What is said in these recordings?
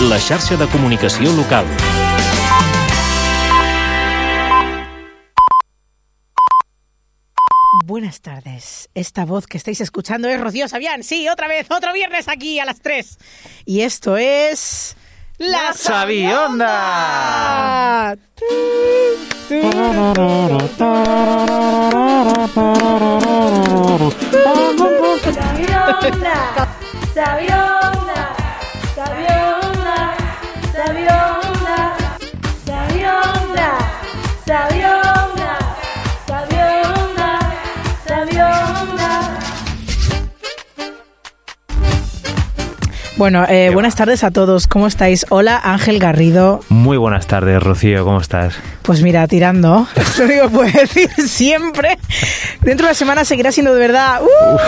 la xarxa de comunicació local. Buenas tardes. Esta voz que estáis escuchando es Rocío Sabián. Sí, otra vez, otro viernes aquí a las 3. Y esto es... ¡La Sabionda! Sabionda, Sabionda, Sabionda, Sabionda, Sabionda, Sabionda, Sabionda. Bueno, buenas tardes a todos. ¿Cómo estáis? Hola, Ángel Garrido. Muy buenas tardes, Rocío. ¿Cómo estás? Pues mira, tirando. Es lo único que puedo decir siempre. Dentro de la semana seguirá siendo de verdad...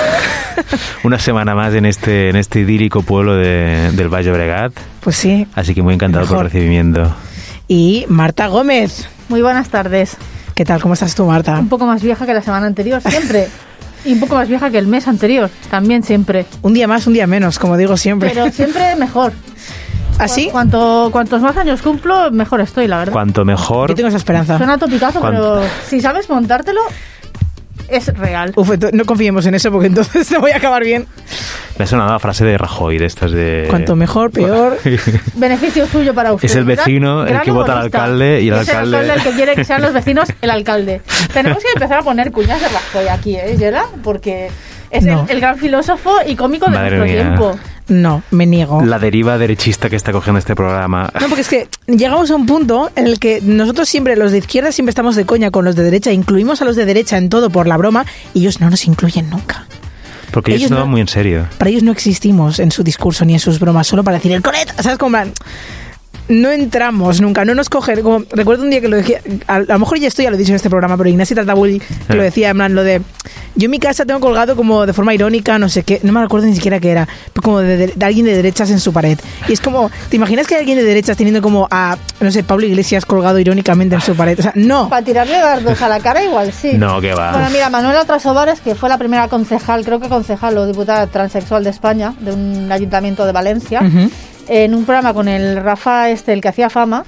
Una semana más en este idílico pueblo del Baix Llobregat. Pues sí. Así que muy encantado por el recibimiento. Y Marta Gómez. Muy buenas tardes. ¿Qué tal? ¿Cómo estás tú, Marta? Un poco más vieja que la semana anterior, siempre. Y un poco más vieja que el mes anterior, también siempre. Un día más, un día menos, como digo siempre. Pero siempre mejor. ¿Así? Cuantos más años cumplo, mejor estoy, la verdad. Cuanto mejor. Yo tengo esa esperanza. Suena topicazo, pero si sabes montártelo, es real. Uf, no confiemos en eso porque entonces no voy a acabar bien. Me ha sonado la frase de Rajoy, de estas de... Cuanto mejor, peor. Beneficio suyo para usted. Es el vecino el que vota al alcalde y el alcalde... Es el alcalde el que quiere que sean los vecinos el alcalde. Tenemos que empezar a poner cuñas de Rajoy aquí, Yela, porque es No. el gran filósofo y cómico de Madre nuestro mía. tiempo. No, me niego. La deriva derechista que está cogiendo este programa. No, porque es que llegamos a un punto en el que nosotros siempre, los de izquierda, siempre estamos de coña con los de derecha, incluimos a los de derecha en todo por la broma y ellos no nos incluyen nunca. Porque ellos se toman muy en serio. Para ellos no existimos en su discurso ni en sus bromas, solo para decir el colet, ¿sabes cómo? No entramos nunca, no nos cogen. Como, recuerdo un día que lo decía, a lo mejor ya esto ya lo he dicho en este programa, pero Ignacio Tartabull que lo decía, en plan, lo de yo en mi casa tengo colgado como de forma irónica, no sé qué, no me acuerdo ni siquiera qué era, pero como de alguien de derechas en su pared. Y es como, ¿te imaginas que hay alguien de derechas teniendo como a, no sé, Pablo Iglesias colgado irónicamente en su pared? O sea, no. Para tirarle dardos a la cara igual sí. No, que va. Bueno, mira, Manuela Trasobares, que fue la primera concejal, creo que concejal o diputada transexual de España, de un ayuntamiento de Valencia, en un programa con el Rafa el que hacía fama.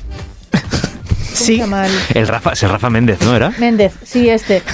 Sí. El Rafa Méndez, ¿no era? Méndez, sí,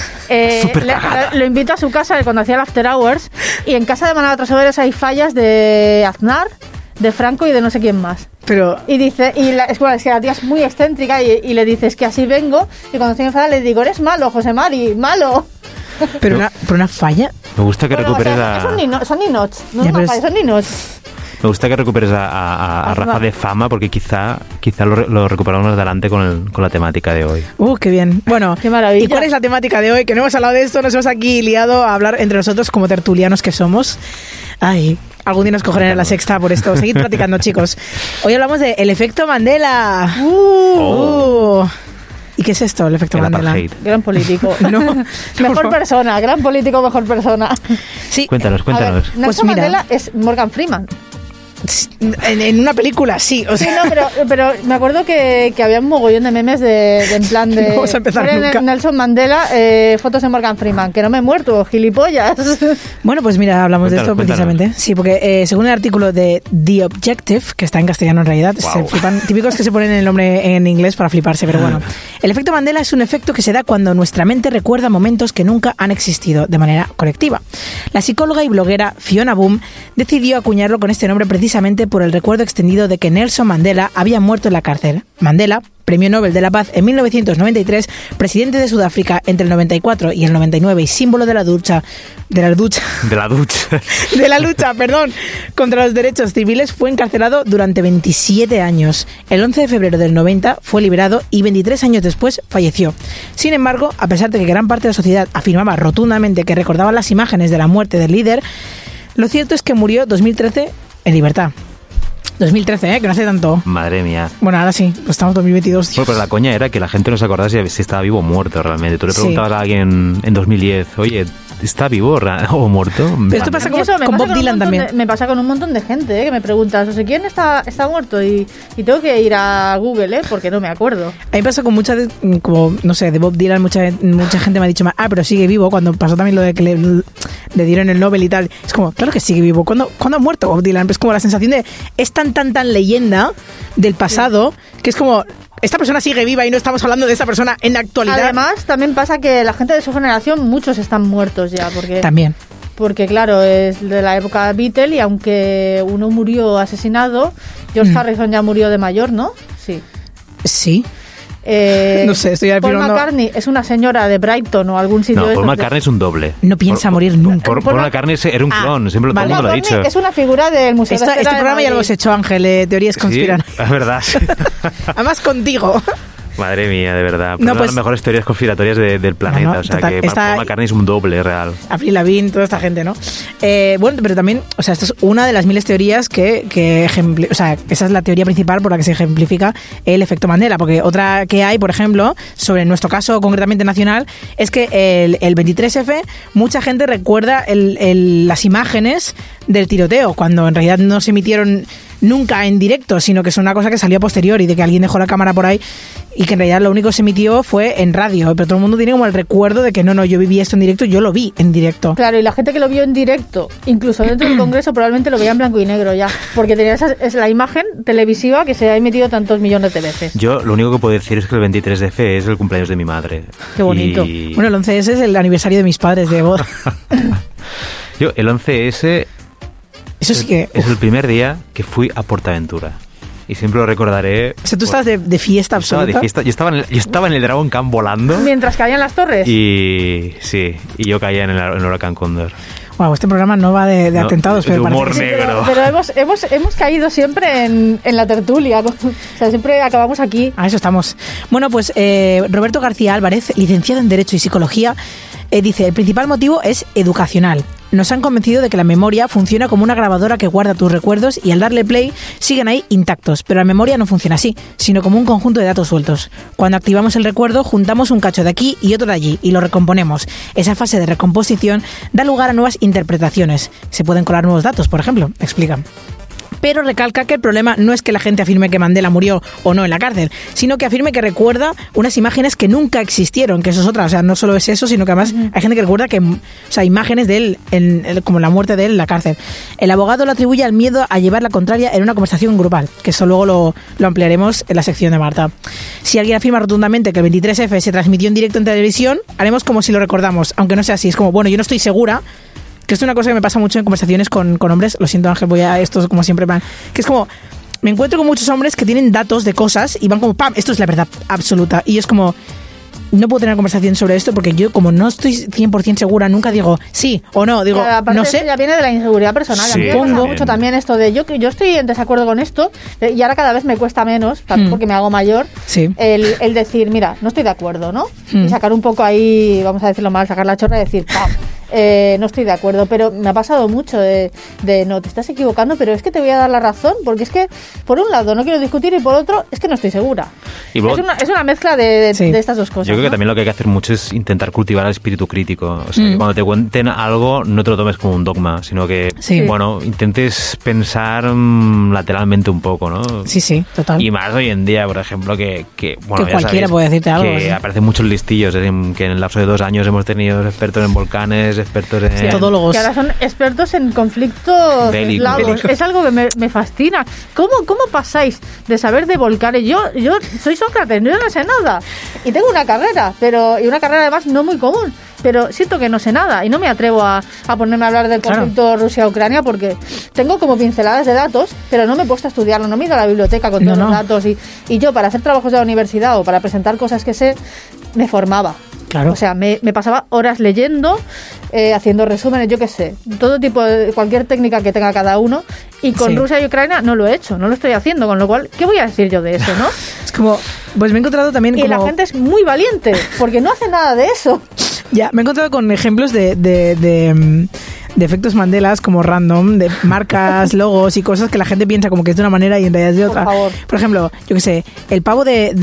lo invito a su casa cuando hacía el After Hours, y en casa de Manuela Trasobares hay fallas de Aznar, de Franco y de no sé quién más. Pero... Y dice, es que la tía es muy excéntrica y le dices que así vengo, y cuando estoy enfadada le digo, eres malo, José Mari, malo. Pero una falla. Me gusta que recuperes son ninots, no Ya, es una falla, son ninots. Me gusta que recuperes a Rafa de fama, porque quizá lo recuperamos más adelante con la temática de hoy. Qué bien. Bueno, qué maravilla. ¿Y cuál es la temática de hoy? Que no hemos hablado de esto, nos hemos aquí liado a hablar entre nosotros como tertulianos que somos. Ay, algún día nos cogerán en la sexta por esto. Seguid platicando, chicos. Hoy hablamos de el efecto Mandela. ¿Y qué es esto, el efecto Mandela? Apartheid. Gran político. No. Mejor persona, gran político, mejor persona. Sí. Cuéntanos. Nelson Pues mira, Mandela es Morgan Freeman. En una película, sí. O sea, Sí, no, pero me acuerdo que había un mogollón de memes de en plan de... No vamos a empezar nunca. Nelson Mandela, fotos de Morgan Freeman, que no me he muerto, gilipollas. Bueno, pues mira, hablamos de esto Cuéntanos. precisamente. Sí, porque según el artículo de The Objective, que está en castellano en realidad, se flipan, típicos que se ponen el nombre en inglés para fliparse, pero bueno. El efecto Mandela es un efecto que se da cuando nuestra mente recuerda momentos que nunca han existido de manera colectiva. La psicóloga y bloguera Fiona Boom decidió acuñarlo con este nombre precisamente por el recuerdo extendido de que Nelson Mandela había muerto en la cárcel. Mandela, Premio Nobel de la Paz en 1993, presidente de Sudáfrica entre el 94 y el 99 y símbolo de la lucha contra los derechos civiles, fue encarcelado durante 27 años. El 11 de febrero del 90 fue liberado y 23 años después falleció. Sin embargo, a pesar de que gran parte de la sociedad afirmaba rotundamente que recordaba las imágenes de la muerte del líder, lo cierto es que murió 2013 en libertad. 2013, que no hace tanto. Madre mía. Bueno, ahora sí, pues estamos en 2022. Bueno, pero la coña era que la gente no se acordase si estaba vivo o muerto realmente. Tú le preguntabas a alguien en 2010, oye, ¿está vivo o muerto? Pero esto pasa con Bob Dylan también. Me pasa con un montón de gente que me pregunta, no sé quién está muerto y tengo que ir a Google, porque no me acuerdo. A mí pasa con muchas, como, no sé, de Bob Dylan, mucha gente me ha dicho, pero sigue vivo, cuando pasó también lo de que le dieron el Nobel y tal. Es como, claro que sigue vivo. ¿Cuándo ha muerto Bob Dylan? Es como la sensación de, es tan leyenda del pasado, que es como, esta persona sigue viva y no estamos hablando de esa persona en la actualidad. Además, también pasa que la gente de su generación, muchos están muertos ya, porque claro, es de la época Beatle y aunque uno murió asesinado, George Harrison ya murió de mayor, ¿no? Sí. No sé, estoy Paul afirmando. McCartney es una señora de Brighton o algún sitio de Paul estos. McCartney es un doble. No piensa morir nunca. Paul McCartney era un clon, siempre todo el mundo lo ha dicho. Es una figura del Museo de Cera Este de programa Madrid. ya lo hemos hecho, Ángel, teorías conspiran. Sí, es verdad. Además contigo. Madre mía, de verdad. No, Una de pues- las mejores teorías conspiratorias del planeta. No, o sea, total, que esta- Paul McCartney es un doble real. Avril Lavigne, toda esta gente, ¿no? Bueno, pero también, o sea, esto es una de las miles teorías o sea, esa es la teoría principal por la que se ejemplifica el efecto Mandela, porque otra que hay, por ejemplo, sobre nuestro caso concretamente nacional, es que el 23F, mucha gente recuerda las imágenes del tiroteo, cuando en realidad no se emitieron nunca en directo, sino que es una cosa que salió a posteriori, de que alguien dejó la cámara por ahí y que en realidad lo único que se emitió fue en radio, pero todo el mundo tiene como el recuerdo de que no, yo viví esto en directo, yo lo vi en directo. Claro, y la gente que lo vio en directo, incluso dentro del Congreso, probablemente lo veía en blanco y negro ya, porque tenía es la imagen televisiva que se ha emitido tantos millones de veces. Yo lo único que puedo decir es que el 23F es el cumpleaños de mi madre. Qué bonito. Y Bueno, el 11S es el aniversario de mis padres de boda. yo, el 11S Eso sí que... es el primer día que fui a PortAventura. Y siempre lo recordaré. O sea, tú estabas de fiesta Yo estaba absoluta. de fiesta. Yo estaba en el Dragon Khan volando. Mientras caían las torres. Y sí, y yo caía en el huracán Cóndor. Wow, este programa no va de No, atentados, de pero humor parece que sí. negro. Pero hemos caído siempre en la tertulia. O sea, siempre acabamos aquí. A eso estamos. Bueno, pues Roberto García Álvarez, licenciado en Derecho y Psicología, dice, el principal motivo es educacional. Nos han convencido de que la memoria funciona como una grabadora que guarda tus recuerdos y al darle play siguen ahí intactos, pero la memoria no funciona así, sino como un conjunto de datos sueltos. Cuando activamos el recuerdo, juntamos un cacho de aquí y otro de allí y lo recomponemos. Esa fase de recomposición da lugar a nuevas interpretaciones. Se pueden colar nuevos datos, por ejemplo, explican. Pero recalca que el problema no es que la gente afirme que Mandela murió o no en la cárcel, sino que afirme que recuerda unas imágenes que nunca existieron, que eso es otra. O sea, no solo es eso, sino que además hay gente que recuerda que, o sea, imágenes de él, como la muerte de él en la cárcel. El abogado lo atribuye al miedo a llevar la contraria en una conversación grupal, que eso luego lo ampliaremos en la sección de Marta. Si alguien afirma rotundamente que el 23F se transmitió en directo en televisión, haremos como si lo recordamos, aunque no sea así. Es como, bueno, yo no estoy segura, que esto es una cosa que me pasa mucho en conversaciones con hombres. Lo siento, Ángel, voy a esto como siempre van. Que es como, me encuentro con muchos hombres que tienen datos de cosas y van como, ¡pam! Esto es la verdad absoluta. Y es como, no puedo tener conversación sobre esto porque yo, como no estoy 100% segura, nunca digo sí o no. Digo, Pero aparte no eso sé. ya viene de la inseguridad personal. Sí, a mí me pasa Pongo- mucho también esto de yo estoy en desacuerdo con esto y ahora cada vez me cuesta menos, también porque me hago mayor, Sí. el decir, mira, no estoy de acuerdo, ¿no? Y sacar un poco ahí, vamos a decirlo mal, sacar la chorra y decir, ¡pam! No estoy de acuerdo, pero me ha pasado mucho de no, te estás equivocando, pero es que te voy a dar la razón, porque es que por un lado no quiero discutir y por otro es que no estoy segura. Y luego- es una mezcla de Sí. estas dos cosas. Yo creo que ¿no? también lo que hay que hacer mucho es intentar cultivar el espíritu crítico. O sea, que cuando te cuenten algo, no te lo tomes como un dogma, sino que, Sí. bueno, intentes pensar lateralmente un poco, ¿no? Sí, sí, total. Y más hoy en día, por ejemplo, bueno, Que ya cualquiera sabéis puede decirte algo, Que sí. aparecen muchos listillos, que en el lapso de 2 años hemos tenido expertos en volcanes, expertos en... Todólogos. Que ahora son expertos en conflictos Bélicos. eslavos. Bélicos. Es algo que me fascina. ¿Cómo pasáis de saber de volcanes? Yo soy Sócrates, yo no sé nada. Y tengo una carrera, y una carrera además no muy común. Pero siento que no sé nada y no me atrevo a ponerme a hablar del Claro. conflicto Rusia-Ucrania porque tengo como pinceladas de datos, pero no me he puesto a estudiarlo, no me he ido a la biblioteca con todos No, los no. datos. Y yo, para hacer trabajos de la universidad o para presentar cosas que sé, me formaba. Claro. O sea, me pasaba horas leyendo, haciendo resúmenes, yo qué sé, todo tipo de cualquier técnica que tenga cada uno. Y con Sí. Rusia y Ucrania no lo he hecho, no lo estoy haciendo, con lo cual, ¿qué voy a decir yo de eso, no? Es como, pues me he encontrado también Y como... la gente es muy valiente, porque no hace nada de eso. Ya, me he encontrado con ejemplos de efectos Mandelas como random, de marcas, logos y cosas que la gente piensa como que es de una manera y en realidad es de otra. Por favor. Por ejemplo, yo qué sé, el pavo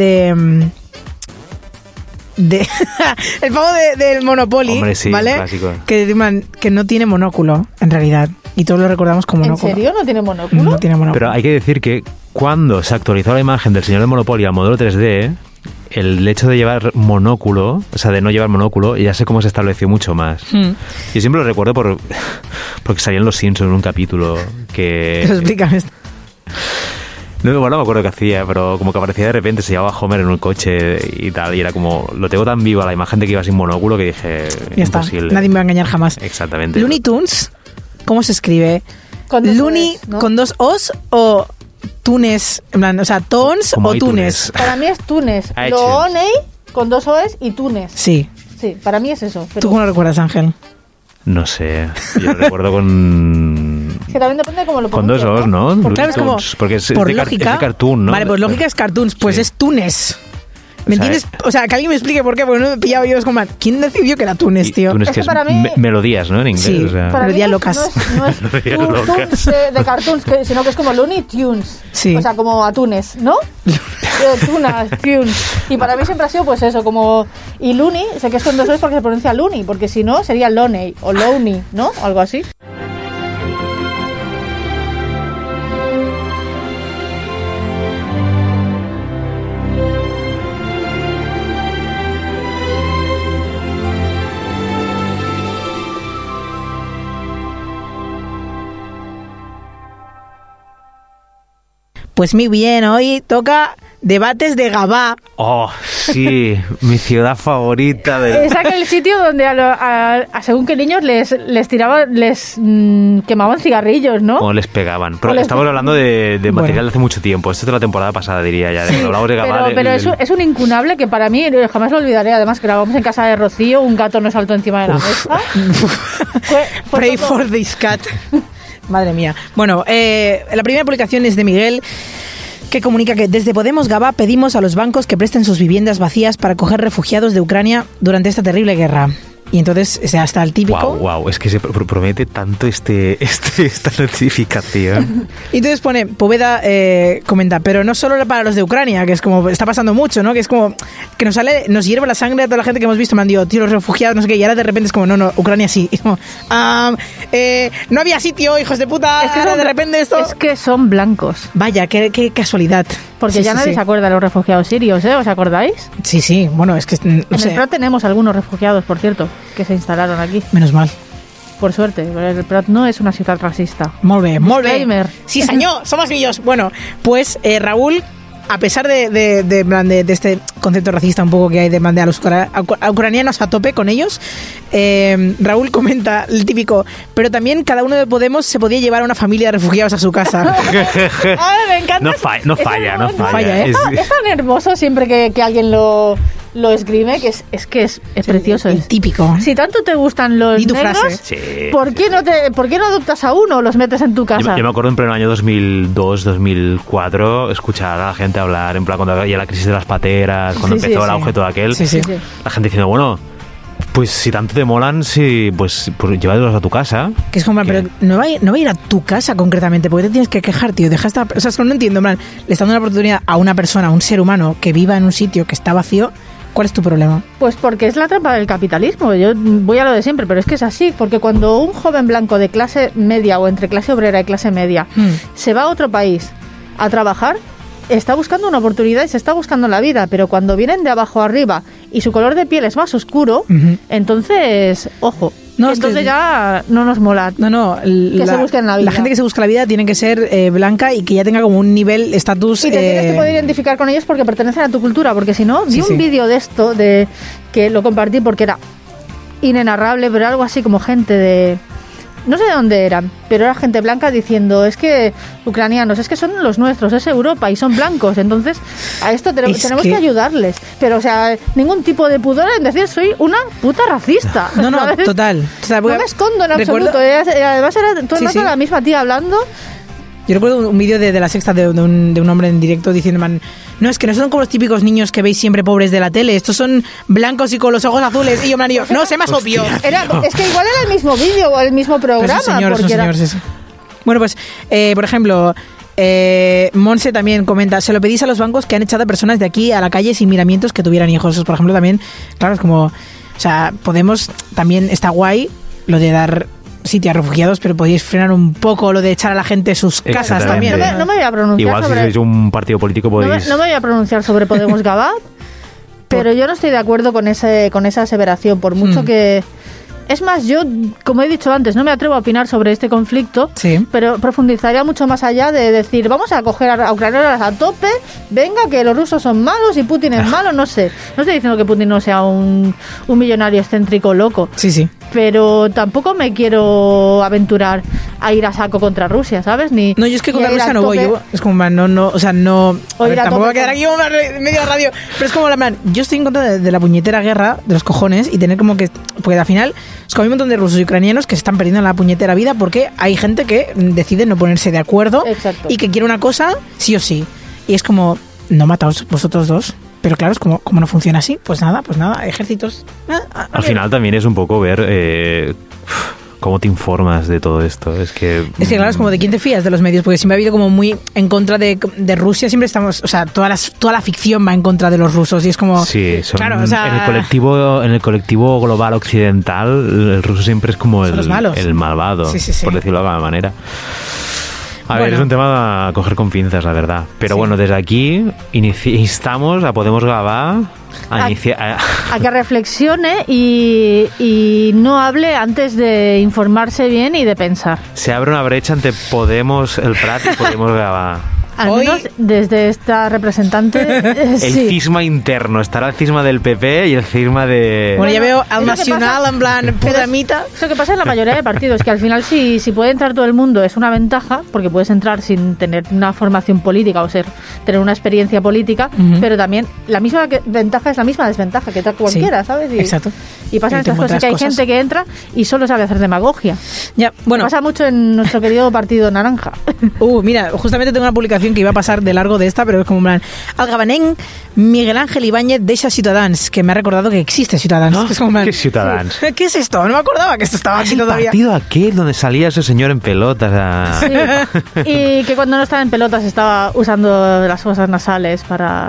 el pavo del Monopoly, Hombre, sí, ¿vale? clásico. Que no tiene monóculo, en realidad. Y todos lo recordamos como ¿En monóculo. serio? ¿No tiene monóculo? No tiene monóculo. Pero hay que decir que cuando se actualizó la imagen del señor del Monopoly al modelo 3D, el hecho de llevar monóculo, o sea, de no llevar monóculo, ya sé cómo se estableció mucho más. Yo siempre lo recuerdo porque salían Los Simpsons en un capítulo que... Explícame esto. No me acuerdo qué hacía, pero como que aparecía de repente, se llevaba a Homer en un coche y tal, y era como, lo tengo tan viva la imagen de que iba sin monóculo que dije, Ya imposible. está, nadie me va a engañar jamás. Exactamente. Looney Tunes, ¿cómo se escribe? Con dos Looney O's, ¿no? con 2 O's o Tunes, en plan, o sea, Tons Como o iTunes. Tunes. Para mí es Túnez. Ah, Lo iTunes. Oney con 2 O's y Túnez. Sí. Sí, para mí es eso. Pero ¿Tú cómo lo recuerdas, Ángel? No sé, yo lo recuerdo con... es que también depende de cómo lo Con 2 pronuncias, O's, ¿no? Porque claro, es como, Tunes, porque es, por de lógica, es de cartoon, ¿no? Vale, pues lógica es cartoons, pues Sí. es Túnez. ¿Me O sea, entiendes? O sea, que alguien me explique por qué, porque no me he pillado yo. Es como, ¿quién decidió que era Túnez, Y tío? Tunes, Es que que es para mí- melodías, ¿no? En inglés. Sí. O sea. Para mí Melodías no locas. No es Melodías Toons locas. de cartoons, sino que es como Looney Tunes. Sí. O sea, como atunes, ¿no? Tunas, tunes. Y para mí siempre ha sido pues eso, como... Y Looney, sé que es con 2 O's porque se pronuncia Looney, porque si no sería Loney o Looney, ¿no? Algo así. Pues muy bien, hoy toca debates de Gabá. Oh, sí, mi ciudad favorita de... Es aquel sitio donde a según qué niños les tiraban, quemaban cigarrillos, ¿no? O les pegaban. Pero O les- estamos hablando de Bueno. material de hace mucho tiempo. Esto es de la temporada pasada, diría ya. Sí, Hablamos de Gabá, pero es un incunable que para mí jamás lo olvidaré. Además, grabamos en casa de Rocío, un gato nos saltó encima de la mesa. Fue Pray todo- for this cat. Madre mía. Bueno, la primera publicación es de Miguel, que comunica que desde Podemos Gabá pedimos a los bancos que presten sus viviendas vacías para acoger refugiados de Ucrania durante esta terrible guerra. Y entonces, o sea, hasta el típico... Wow, es que se promete tanto esta notificación. Y entonces pone, Poveda comenta, pero no solo para los de Ucrania, que es como, está pasando mucho, ¿no? Que es como, que nos hierve la sangre a toda la gente que hemos visto, me han dicho, tío, los refugiados, no sé qué, y ahora de repente es como, no, Ucrania sí. Y como, no había sitio, hijos de puta, Es que ahora son- de repente esto... Es que son blancos. Vaya, qué casualidad. Porque Sí, ya sí, nadie sí. se acuerda de los refugiados sirios, ¿eh? ¿Os acordáis? Sí, bueno, es que, no En sé, el Prat tenemos algunos refugiados, por cierto, que se instalaron aquí. menos mal. Por suerte, el Prat no es una ciudad racista. Molt bé. Disclaimer. Sí, señor, somos millos. Bueno, pues Raúl, a pesar de este concepto racista un poco que hay de a los a ucranianos a tope con ellos, Raúl comenta el típico, pero también cada uno de Podemos se podía llevar a una familia de refugiados a su casa. Ay, me encanta. No falla. falla, ¿eh? Es tan hermoso siempre que alguien lo escribe, que es precioso. El típico. Si tanto te gustan los Di tu negros, frase. Sí. ¿por qué no adoptas a uno o los metes en tu casa? Yo me acuerdo en pleno año 2002, 2004, escuchar a la gente hablar, en plan, cuando había la crisis de las pateras, cuando Sí, empezó el sí. auge todo aquel, Sí, sí. Sí, sí. la gente diciendo, bueno, pues si tanto te molan, sí, pues llévatelos a tu casa. Que es como, ¿Qué? pero no va a ir a tu casa concretamente, porque te tienes que quejar, tío. Deja esta, o sea, es que no entiendo, en plan, le estás dando una oportunidad a una persona, a un ser humano que viva en un sitio que está vacío. ¿Cuál es tu problema? Pues porque es la trampa del capitalismo. Yo voy a lo de siempre, pero es que es así. Porque cuando un joven blanco de clase media o entre clase obrera y clase media se va a otro país a trabajar, está buscando una oportunidad y se está buscando la vida. Pero cuando vienen de abajo arriba y su color de piel es más oscuro, entonces, ojo. No, es entonces que- ya no nos mola. No, se busquen la vida. La gente que se busca la vida tiene que ser blanca y que ya tenga como un nivel, estatus... Y te tienes que poder identificar con ellos porque pertenecen a tu cultura. Porque si no, vi Sí, un sí. vídeo de esto, de que lo compartí porque era inenarrable, pero algo así como gente de... No sé de dónde eran, pero era gente blanca diciendo, es que ucranianos, es que son los nuestros, es Europa y son blancos, entonces a esto tenemos que- que ayudarles. Pero, o sea, ningún tipo de pudor en decir, soy una puta racista. No, ¿sabes? total. O sea, No me escondo en recuerdo- absoluto. Además era todo el Sí, rato sí. la misma tía hablando. Yo recuerdo un vídeo de La Sexta de un hombre en directo diciendo, man, no, es que no son como los típicos niños que veis siempre pobres de la tele, estos son blancos y con los ojos azules. Y yo, man, no, sé más obvio. Es que igual era el mismo vídeo o el mismo Pero programa. es un señor, porque era- sí. Bueno, pues, por ejemplo, Monse también comenta, se lo pedís a los bancos que han echado a personas de aquí a la calle sin miramientos que tuvieran hijos. Eso, por ejemplo, también, claro, es como, o sea, Podemos, también está guay lo de dar sitio a refugiados, pero podéis frenar un poco lo de echar a la gente de sus casas Exactamente. también. No me voy a pronunciar Igual si sobre... sois un partido político No me podéis... voy a pronunciar sobre Podemos Gabá, Pero yo no estoy de acuerdo con esa aseveración, por mucho que... Es más, yo, como he dicho antes, no me atrevo a opinar sobre este conflicto, pero profundizaría mucho más allá de decir, vamos a coger a ucranianos a tope, venga, que los rusos son malos y Putin es malo, no sé. No estoy diciendo que Putin no sea un millonario excéntrico loco. Sí. Pero tampoco me quiero aventurar a ir a saco contra Rusia, ¿sabes? No, yo es que contra Rusia no voy. Es como, tampoco va a quedar aquí medio radio. Pero es como, yo estoy en contra de la puñetera guerra, de los cojones, y tener como que... Porque al final, es como hay un montón de rusos y ucranianos que se están perdiendo la puñetera vida porque hay gente que decide no ponerse de acuerdo. Exacto. Y que quiere una cosa sí o sí. Y es como, no mataos vosotros dos. Pero claro, es como no funciona así, pues nada, ejércitos... Al final también es un poco ver cómo te informas de todo esto. Es que claro, es como de quién te fías de los medios, porque siempre ha habido como muy en contra de Rusia, siempre estamos... O sea, toda la ficción va en contra de los rusos y es como... Sí, claro, o sea, en el colectivo global occidental, el ruso siempre es como el malvado, sí. por decirlo de alguna manera. A ver, es un tema a coger con pinzas, la verdad. Pero bueno, desde aquí instamos a Podemos Gavà a que reflexione y no hable antes de informarse bien y de pensar. Se abre una brecha entre Podemos el Prat y Podemos Gavà. Al menos desde esta representante. El cisma interno. Estará el cisma del PP y el cisma de... Bueno, ya veo al Nacional en plan pudamita. Lo que pasa en la mayoría de partidos, que al final si puede entrar todo el mundo es una ventaja, porque puedes entrar sin tener una formación política o tener una experiencia política, pero también la misma ventaja es la misma desventaja que entra cualquiera, ¿sabes? Exacto. Y pasan estas cosas que hay gente que entra y solo sabe hacer demagogia. Ya, bueno. Pasa mucho en nuestro querido Partido Naranja. Mira, justamente tengo una publicación que iba a pasar de largo de esta, pero es como plan al gabanén Miguel Ángel Ibáñez deixa Ciutadans, que me ha recordado que existe Ciutadans. ¿No? Es como ¿Qué es Ciutadans? ¿Qué es esto? No me acordaba que esto estaba aquí todavía. El partido aquel donde salía ese señor en pelotas. Sí, y que cuando no estaba en pelotas estaba usando las fosas nasales para...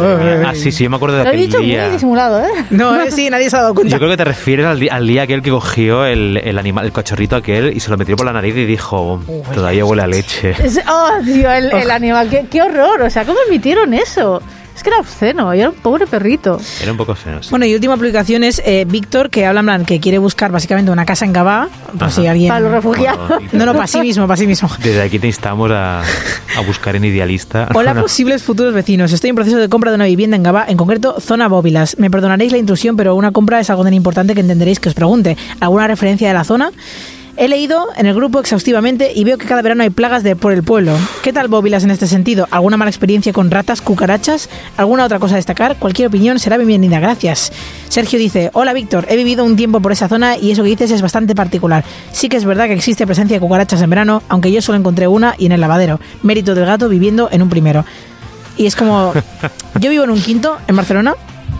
Sí, yo me acuerdo de Lo he aquel dicho día. muy disimulado, ¿eh? No, sí, nadie se ha dado cuenta. Yo creo que te refieres al día aquel que cogió el animal, el cachorrito aquel y se lo metió por la nariz y dijo, todavía huele a leche. Tío, el animal, qué horror, o sea, ¿cómo emitieron eso? Es que era obsceno, y era un pobre perrito. Era un poco obsceno, sí. Bueno, y última publicación es Víctor, que habla en plan que quiere buscar básicamente una casa en Gavà, por si alguien... Para los refugiados. No, para sí mismo. Desde aquí te instamos a buscar en Idealista. Hola, posibles futuros vecinos. Estoy en proceso de compra de una vivienda en Gavà, en concreto zona Bóbilas. Me perdonaréis la intrusión, pero una compra es algo tan importante que entenderéis que os pregunte. ¿Alguna referencia de la zona? He leído en el grupo exhaustivamente y veo que cada verano hay plagas por el pueblo. ¿Qué tal Bóbilas en este sentido? ¿Alguna mala experiencia con ratas, cucarachas? ¿Alguna otra cosa a destacar? Cualquier opinión será bienvenida, gracias. Sergio dice, hola Víctor, he vivido un tiempo por esa zona y eso que dices es bastante particular. Sí que es verdad que existe presencia de cucarachas en verano, aunque yo solo encontré una y en el lavadero. Mérito del gato viviendo en un primero. Y es como, yo vivo en un quinto en Barcelona.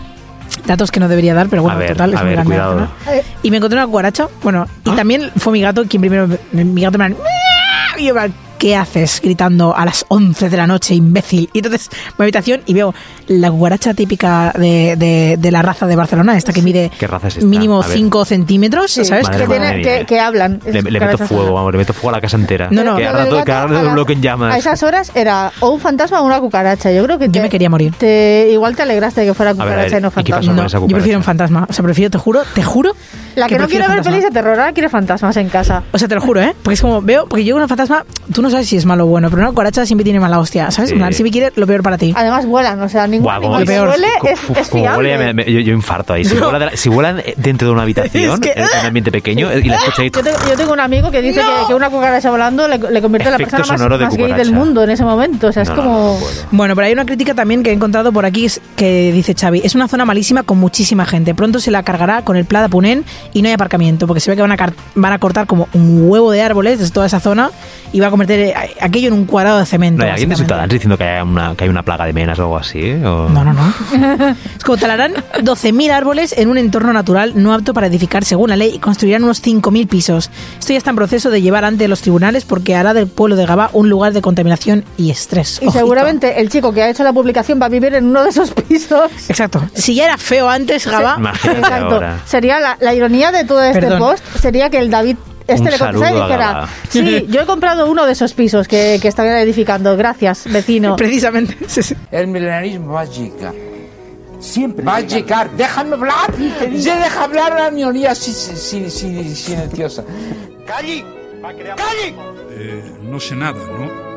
Datos que no debería dar, pero bueno, total, es muy grande. Cuidado. Y me encontré una cucaracha, y también fue mi gato quien primero, mi gato me y yo, ¿qué haces gritando a las 11 de la noche, imbécil? Y entonces voy a mi habitación y veo la cucaracha típica de la raza de Barcelona, esta que mide ¿Qué raza es esta? mínimo 5 centímetros, ¿sabes? Que hablan. Le meto fuego, le meto fuego a la casa entera. No, que ahora un bloque en llamas. A esas horas era o un fantasma o una cucaracha. Yo creo que yo me quería morir. Igual te alegraste de que fuera cucaracha y no fantasma. No, yo prefiero un fantasma. O sea, prefiero, te juro. La que no quiere ver pelis de terror, ahora quiere fantasmas en casa. O sea, te lo juro, ¿eh? Porque es como, porque yo con un fantasma, tú no sabes si es malo o bueno, pero una cucaracha siempre tiene mala hostia, ¿sabes? Sí. Si me quiere, lo peor para ti. Además vuelan, o sea, ningún animal que huele es fiable. Yo infarto ahí. Si vuelan dentro de una habitación, en un ambiente pequeño, y la escucho ahí... Yo tengo un amigo que dice que una cucaracha volando le convierte en la persona más gay del mundo en ese momento. O sea, es como... Bueno, pero hay una crítica también que he encontrado por aquí que dice Xavi, es una zona malísima con muchísima gente. Pronto se la cargará con el Pla de Ponent y no hay aparcamiento, porque se ve que van a cortar como un huevo de árboles de toda esa zona y va a convertir aquello en un cuadrado de cemento. ¿No hay alguien de Ciutadans diciendo que hay una plaga de menas o algo así? ¿O? No. Es como talarán 12.000 árboles en un entorno natural no apto para edificar según la ley y construirán unos 5.000 pisos. Esto ya está en proceso de llevar ante los tribunales porque hará del pueblo de Gavà un lugar de contaminación y estrés. Y seguramente el chico que ha hecho la publicación va a vivir en uno de esos pisos. Exacto. Si ya era feo antes Gavà... Exacto. Ahora. Sería la ironía de todo este post sería que el David le contestara y dijera, sí, yo he comprado uno de esos pisos que están edificando, gracias, vecino. Precisamente. El milenarismo va, chica. Siempre va a llegar. Déjame hablar. Ya deja hablar a la minoría silenciosa. ¡Calle! ¡Calle! No sé nada, ¿no?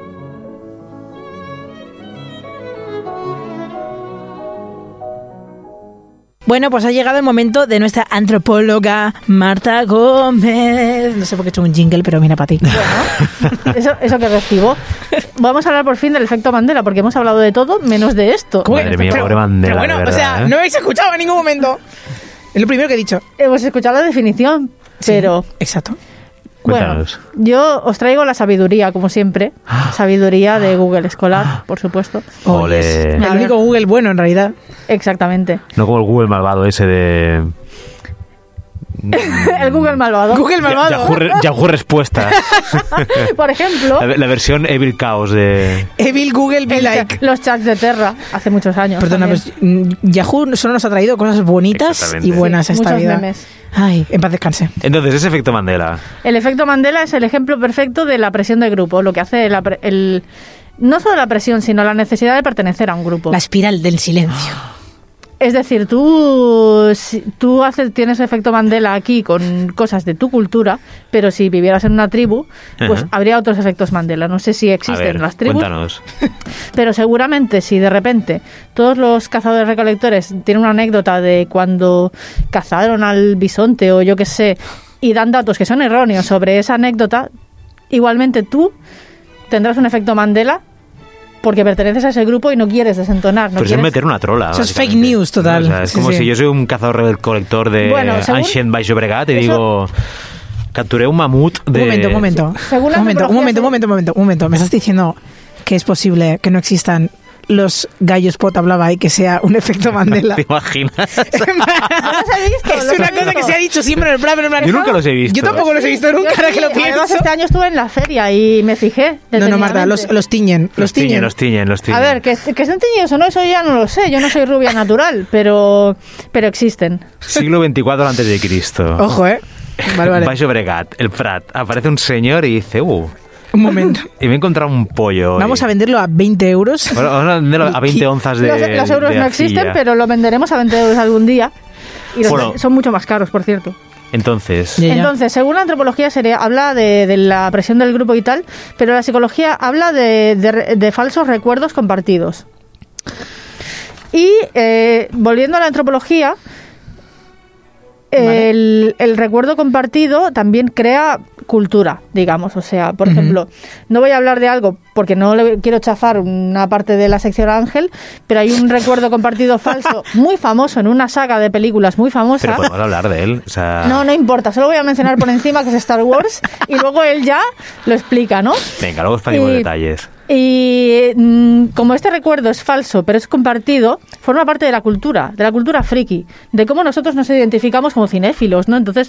Bueno, pues ha llegado el momento de nuestra antropóloga Marta Gómez. No sé por qué he hecho un jingle, pero mira para ti. Bueno, eso que recibo. Vamos a hablar por fin del efecto Mandela, porque hemos hablado de todo menos de esto. Madre mía, pobre Mandela. Pero bueno, de verdad, o sea, no habéis escuchado en ningún momento. Es lo primero que he dicho. Hemos escuchado la definición, pero... Sí, exacto. Cuéntanos. Bueno, yo os traigo la sabiduría, como siempre. Sabiduría de Google Scholar, por supuesto. Ole. El único Google bueno, en realidad. Exactamente. No como el Google malvado ese de... El Google malvado. Google malvado. Yahoo Respuestas. Por ejemplo... La versión Evil Chaos de... Evil Google Be Like. Los chats de Terra, hace muchos años. Perdona, pues Yahoo solo nos ha traído cosas bonitas y buenas esta muchos vida. Memes. Ay, en paz descanse. Entonces, ese efecto Mandela. El efecto Mandela es el ejemplo perfecto de la presión de grupo, lo que hace no solo la presión, sino la necesidad de pertenecer a un grupo. La espiral del silencio. Es decir, tú tienes efecto Mandela aquí con cosas de tu cultura, pero si vivieras en una tribu, pues habría otros efectos Mandela. No sé si existen las tribus. Cuéntanos. Pero seguramente si de repente todos los cazadores-recolectores tienen una anécdota de cuando cazaron al bisonte o yo qué sé, y dan datos que son erróneos sobre esa anécdota, igualmente tú tendrás un efecto Mandela porque perteneces a ese grupo y no quieres desentonar. Pero es meter una trola. Eso es fake news total. O sea, es como si yo soy un cazador-recolector de Ancient Baix Llobregat y digo... Capturé un mamut de... Un momento. Un momento. Me estás diciendo que es posible que no existan los gallos pot hablaba y que sea un efecto Mandela. ¿Te imaginas? ¿No los he visto? Es una cosa que se ha dicho siempre en el plan. Yo nunca los he visto. Yo tampoco los he visto nunca, ahora que lo pienso. Además, este año estuve en la feria y me fijé. No, Marta, los tiñen. Los tiñen. A ver, que estén tiñidos o no, eso ya no lo sé. Yo no soy rubia natural, pero existen. Siglo XXIV antes de Cristo. Ojo, Vale. Baix Llobregat, el Prat. Aparece un señor y dice, un momento. Y me he encontrado un pollo. Vamos a venderlo a 20 euros. Bueno, vamos a venderlo a 20 onzas de Los euros de no arcilla. existen, pero lo venderemos a 20 euros algún día. Y son mucho más caros, por cierto. Entonces, según la antropología habla de la presión del grupo y tal, pero la psicología habla de falsos recuerdos compartidos. Y volviendo a la antropología, Vale. el recuerdo compartido también crea cultura, digamos. O sea, por ejemplo, no voy a hablar de algo porque no le quiero chafar una parte de la sección a Ángel, pero hay un recuerdo compartido falso muy famoso en una saga de películas muy famosa. pero podemos hablar de él. O sea... No importa, solo voy a mencionar por encima que es Star Wars y luego él ya lo explica, ¿no? Venga, luego expanimos detalles. Y como este recuerdo es falso, pero es compartido, forma parte de la cultura friki, de cómo nosotros nos identificamos como cinéfilos, ¿no? Entonces,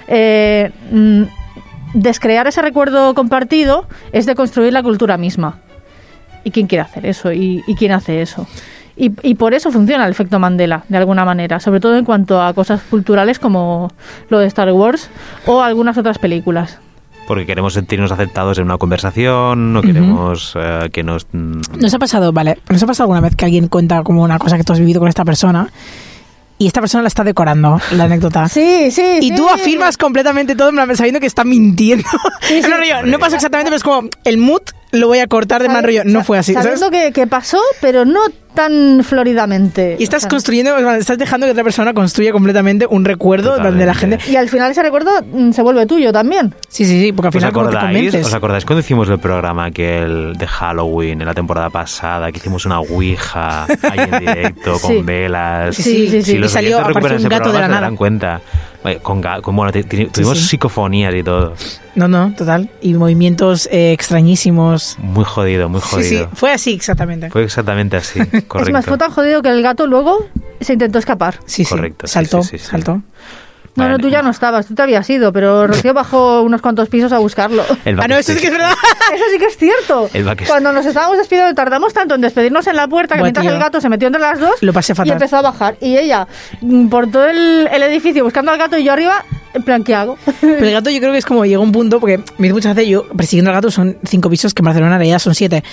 descrear ese recuerdo compartido es deconstruir la cultura misma. ¿Y quién quiere hacer eso? ¿Y quién hace eso? Y por eso funciona el efecto Mandela, de alguna manera, sobre todo en cuanto a cosas culturales como lo de Star Wars o algunas otras películas. Porque queremos sentirnos aceptados en una conversación, no queremos que nos... ¿Nos ha pasado alguna vez que alguien cuenta como una cosa que tú has vivido con esta persona y esta persona la está decorando, la anécdota? Sí. Y tú afirmas completamente todo, sabiendo que está mintiendo. Sí. No pasó exactamente, pero es como el mood lo voy a cortar de mal rollo. No fue así. Sabiendo que pasó, pero no tan floridamente. Y estás estás dejando que otra persona construya completamente un recuerdo de la gente. Y al final ese recuerdo se vuelve tuyo también. Sí, porque al final como te convences. ¿Os acordáis cuando hicimos el programa de Halloween en la temporada pasada, que hicimos una ouija ahí en directo con velas? Sí. Si los y salió, apareció un gato de la nada. Se dan cuenta. Tuvimos psicofonías y todo. No, total. Y movimientos extrañísimos. Muy jodido. Sí, fue así exactamente. Fue exactamente así, correcto. Es más, fue tan jodido que el gato luego se intentó escapar. Sí, correcto. Saltó. No, tú ya no estabas, tú te habías ido, pero Rocío bajó unos cuantos pisos a buscarlo. No, eso sí que es verdad. Eso sí que es cierto. Cuando nos estábamos despidiendo, tardamos tanto en despedirnos en la puerta que mientras el gato se metió entre las dos, lo pasé fatal. Y empezó a bajar. Y ella, por todo el edificio buscando al gato y yo arriba, en plan, ¿qué hago? Pero el gato yo creo que es como llegó un punto, porque me dice muchas veces, yo persiguiendo al gato son 5 pisos, que en Barcelona en realidad son 7.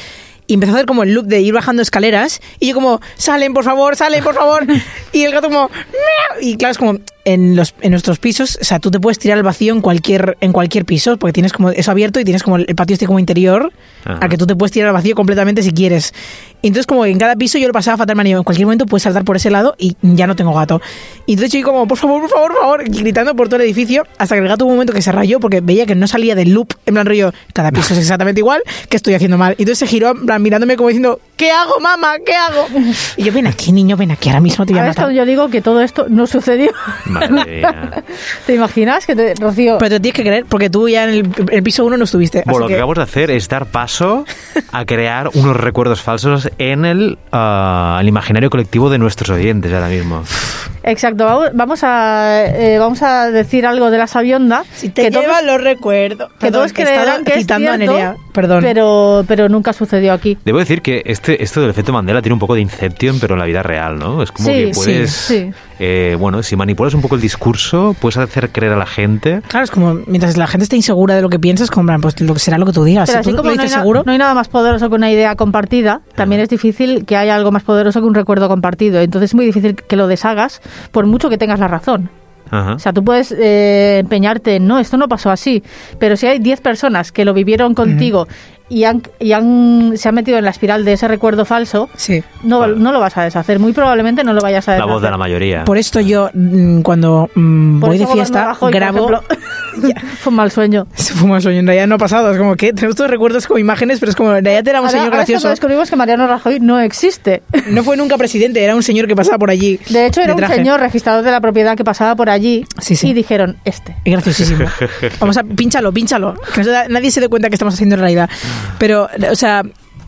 y empezó a hacer como el loop de ir bajando escaleras y yo como, salen por favor, y el gato como, ¡miau! Y claro, es como en nuestros pisos, o sea, tú te puedes tirar al vacío en cualquier piso, porque tienes como eso abierto y tienes como el patio este como interior, a que tú te puedes tirar al vacío completamente si quieres. Y entonces como en cada piso yo lo pasaba fatal, manía, en cualquier momento puedes saltar por ese lado y ya no tengo gato. Y entonces yo como, por favor, y gritando por todo el edificio, hasta que el gato hubo un momento que se rayó porque veía que no salía del loop, en plan rollo, cada piso es exactamente igual, que estoy haciendo mal. Y entonces se giró, en plan, mirándome como diciendo, ¿qué hago, mamá? ¿Qué hago? Y yo, ven aquí, niño, ven aquí, ahora mismo te voy a Ahora es matar. cuando yo digo que todo esto no sucedió. Madre mía. ¿Te imaginas que Rocío? Pero te tienes que creer, porque tú ya en el piso 1 no estuviste. Bueno, así lo que acabamos de hacer es dar paso a crear unos recuerdos falsos en el imaginario colectivo de nuestros oyentes ahora mismo. Exacto, vamos a decir algo de la Sabionda. Si te que lleva los recuerdos. que todos creerán que es citando a cierto, Nerea. Perdón. pero nunca sucedió aquí. Debo decir que esto del efecto Mandela tiene un poco de Inception, pero en la vida real, ¿no? Es como Sí, que puedes... sí. Bueno, si manipulas un poco el discurso, puedes hacer creer a la gente... Claro, es como, mientras la gente esté insegura de lo que piensas, como, pues será lo que tú digas. Pero Si así tú como lo no hay, dices seguro... no hay nada más poderoso que una idea compartida, también es difícil que haya algo más poderoso que un recuerdo compartido. Entonces es muy difícil que lo deshagas, por mucho que tengas la razón. Ajá. O sea, tú puedes empeñarte en, no, esto no pasó así, pero si hay 10 personas que lo vivieron contigo y se han metido en la espiral de ese recuerdo falso, Sí. no lo vas a deshacer. Muy probablemente no lo vayas a La deshacer. voz de la mayoría. Por esto yo, cuando Por voy eso de fiesta, Gobernador Rajoy, grabo... por ejemplo, fue un mal sueño. Se fuma sueño, en realidad no ha pasado. Es como que tenemos todos recuerdos como imágenes, pero es como, en realidad era un señor Ahora es gracioso. cuando descubrimos que Mariano Rajoy no existe. No fue nunca presidente, era un señor que pasaba por allí. De hecho, era un traje. señor registrador de la propiedad que pasaba por allí Sí, sí. y dijeron, este. Es graciosísimo. Vamos a, pínchalo. Que nadie se dé cuenta que estamos haciendo en realidad. Pero, o sea,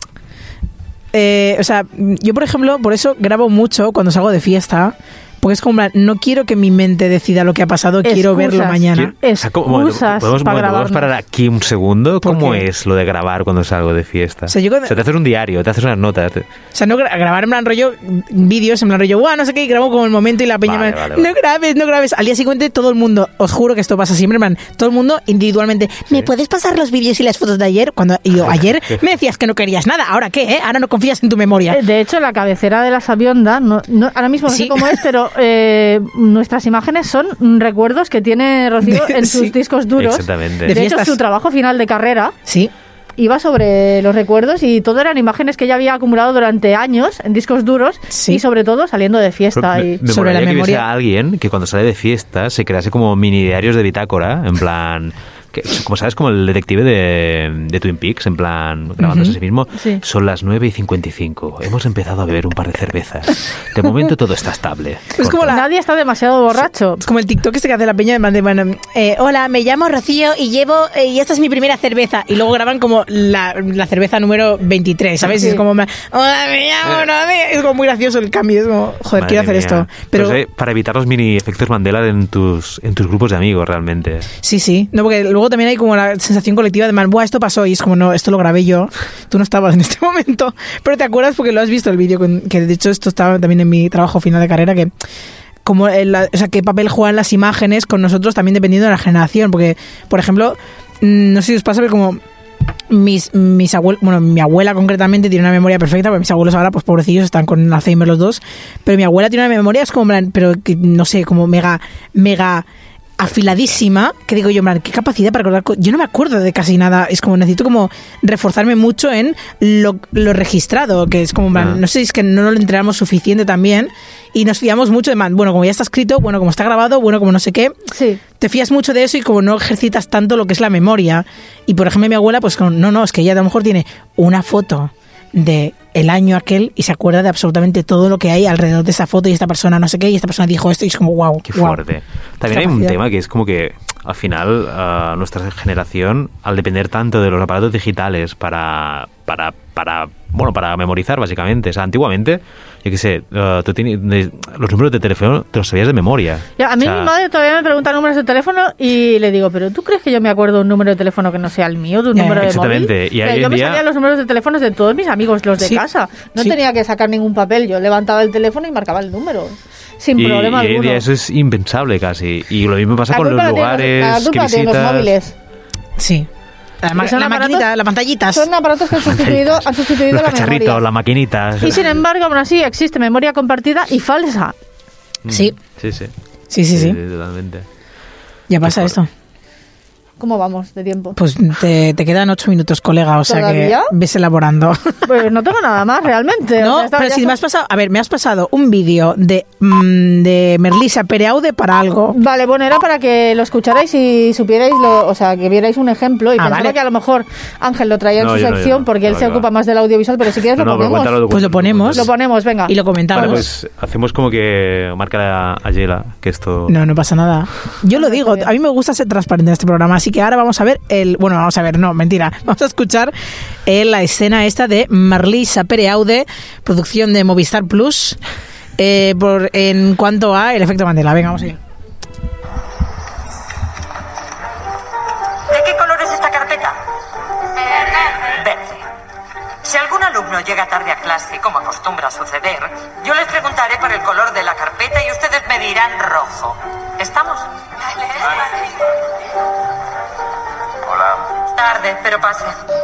yo por ejemplo, por eso grabo mucho cuando salgo de fiesta. Porque es como, no quiero que mi mente decida lo que ha pasado, quiero verlo mañana. O sea, Excusas ¿podemos para parar grabarnos. aquí un segundo? ¿Por ¿Cómo qué? es lo de grabar cuando salgo de fiesta? O sea, yo cuando- te haces un diario, te haces unas notas. O sea, no grabar en plan rollo, vídeos en plan rollo, no sé qué, y grabo como el momento y la peña Vale, me vale, no grabes. Al día siguiente todo el mundo, os juro que esto pasa siempre, en plan, todo el mundo individualmente, ¿me puedes pasar los vídeos y las fotos de ayer? Y yo, ayer me decías que no querías nada, ¿ahora qué? Ahora no confías en tu memoria. De hecho, la cabecera de la Sabionda, ahora mismo no Sí. sé cómo es, pero nuestras imágenes son recuerdos que tiene Rocío en sus Sí. discos duros. Exactamente. De De hecho, fiestas. su trabajo final de carrera Sí. iba sobre los recuerdos y todo eran imágenes que ella había acumulado durante años en discos duros Sí. y sobre todo saliendo de fiesta. Me Y sobre la molaría que hubiese memoria. alguien que cuando sale de fiesta se crease como mini diarios de bitácora, en plan... como sabes, como el detective de Twin Peaks, en plan, grabándose a sí mismo. Sí. Son las 9:55. Hemos empezado a beber un par de cervezas. De momento todo está estable. Es como nadie está demasiado borracho. Es como el TikTok este que hace la peña de bueno, hola, me llamo Rocío y y esta es mi primera cerveza. Y luego graban como la cerveza número 23, ¿sabes? Sí. Y es como, hola, me llamo Rocío. Es como muy gracioso el cambio. Es como, joder, Madre quiero hacer mía. esto. Pero Pues, para evitar los mini efectos Mandela en tus grupos de amigos, realmente. sí. No, porque luego también hay como la sensación colectiva de, buah, esto pasó. Y es como, no, esto lo grabé yo. Tú no estabas en este momento. Pero te acuerdas porque lo has visto el vídeo, que de hecho esto estaba también en mi trabajo final de carrera, que como o sea, qué papel juegan las imágenes con nosotros también dependiendo de la generación, porque por ejemplo, no sé si os pasa, pero como mis abuelos, bueno, mi abuela concretamente tiene una memoria perfecta, porque mis abuelos ahora, pues pobrecillos, están con Alzheimer los dos, pero mi abuela tiene una memoria, es como, pero que, no sé, como mega afiladísima, que digo yo, qué capacidad para recordar. Yo no me acuerdo de casi nada, es como necesito como reforzarme mucho en lo registrado, que es como, no sé si es que no lo entrenamos suficiente también y nos fiamos mucho de, bueno, como ya está escrito, bueno, como está grabado, bueno, como no sé qué, Sí. te fías mucho de eso y como no ejercitas tanto lo que es la memoria. Y por ejemplo mi abuela, pues no, es que ella a lo mejor tiene una foto de el año aquel y se acuerda de absolutamente todo lo que hay alrededor de esa foto y esta persona no sé qué y esta persona dijo esto y es como wow. Qué fuerte. También hay un Capacidad. tema que es como que al final nuestra generación, al depender tanto de los aparatos digitales para memorizar básicamente, o sea, antiguamente, yo qué sé, tú los números de teléfono te los sabías de memoria. Ya, a mí O sea, mi madre todavía me pregunta números de teléfono y le digo, ¿pero tú crees que yo me acuerdo de un número de teléfono que no sea el mío, de un Ya, número de exactamente. móvil? Y O sea, hoy yo en me día- sabía los números de teléfonos de todos mis amigos, los de Sí, casa. No sí. tenía que sacar ningún papel, yo levantaba el teléfono y marcaba el número. Sin problema hoy en alguno. día eso es impensable casi. Y lo mismo pasa La con los culpa la tienen lugares la que culpa la tienen los visitas. móviles. Sí. La maquinita, la pantallitas. Son aparatos que han sustituido Los la cacharritos, memoria. las maquinitas. Y sin embargo, aún así existe memoria compartida y falsa. Sí. Sí, sí. Sí. Totalmente. Ya pasa esto. ¿Cómo vamos de tiempo? Pues te quedan 8 minutos, colega, o sea ¿Todavía? que ves elaborando. Pues no tengo nada más realmente. No, O sea, estaba pero ya si con- me has pasado, a ver, me has pasado un vídeo de Merlisa Pereaude para algo. Vale, bueno, era para que lo escucharais y supierais, o sea, que vierais un ejemplo y pensaba vale. que a lo mejor Ángel lo traía en No, su yo no, sección yo no. porque él No, se que ocupa va. más del audiovisual, pero si quieres lo pero ponemos. Pues lo ponemos. Lo ponemos, venga. Y lo comentamos. Vale, pues hacemos como que marca a Yela que esto... No pasa nada. Yo lo digo, a mí me gusta ser transparente en este programa, así que ahora vamos a ver no, mentira. Vamos a escuchar la escena esta de Merlisa Pereaude, producción de Movistar Plus, en cuanto a el efecto Mandela. Venga, vamos allá. ¿De qué color es esta carpeta? Verde. Si algún alumno llega tarde a clase, como acostumbra suceder, yo les preguntaré por el color de la carpeta y ustedes me dirán rojo. ¿Estamos? Hola. Tarde, pero pase.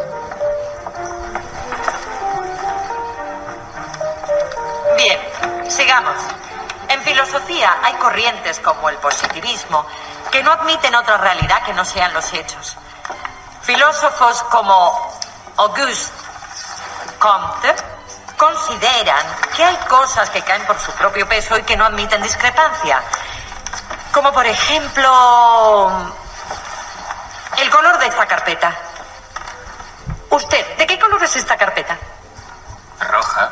Bien, sigamos. En filosofía hay corrientes como el positivismo que no admiten otra realidad que no sean los hechos. Filósofos como Auguste Comte consideran que hay cosas que caen por su propio peso y que no admiten discrepancia. Como por ejemplo, el color de esta carpeta. Usted, ¿de qué color es esta carpeta? Roja.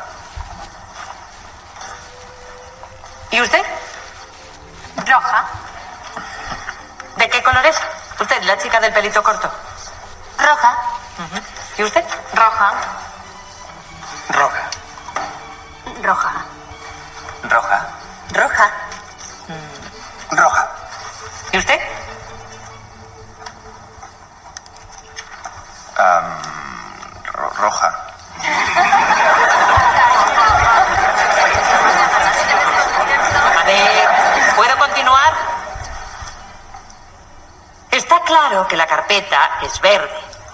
¿Y usted? Roja. ¿De qué color es? Usted, la chica del pelito corto. Roja. ¿Y usted? Roja. Roja. Roja. Roja. Roja. Roja. ¿Y usted? Roja. A ver, ¿puedo continuar? Está claro que la carpeta es verde.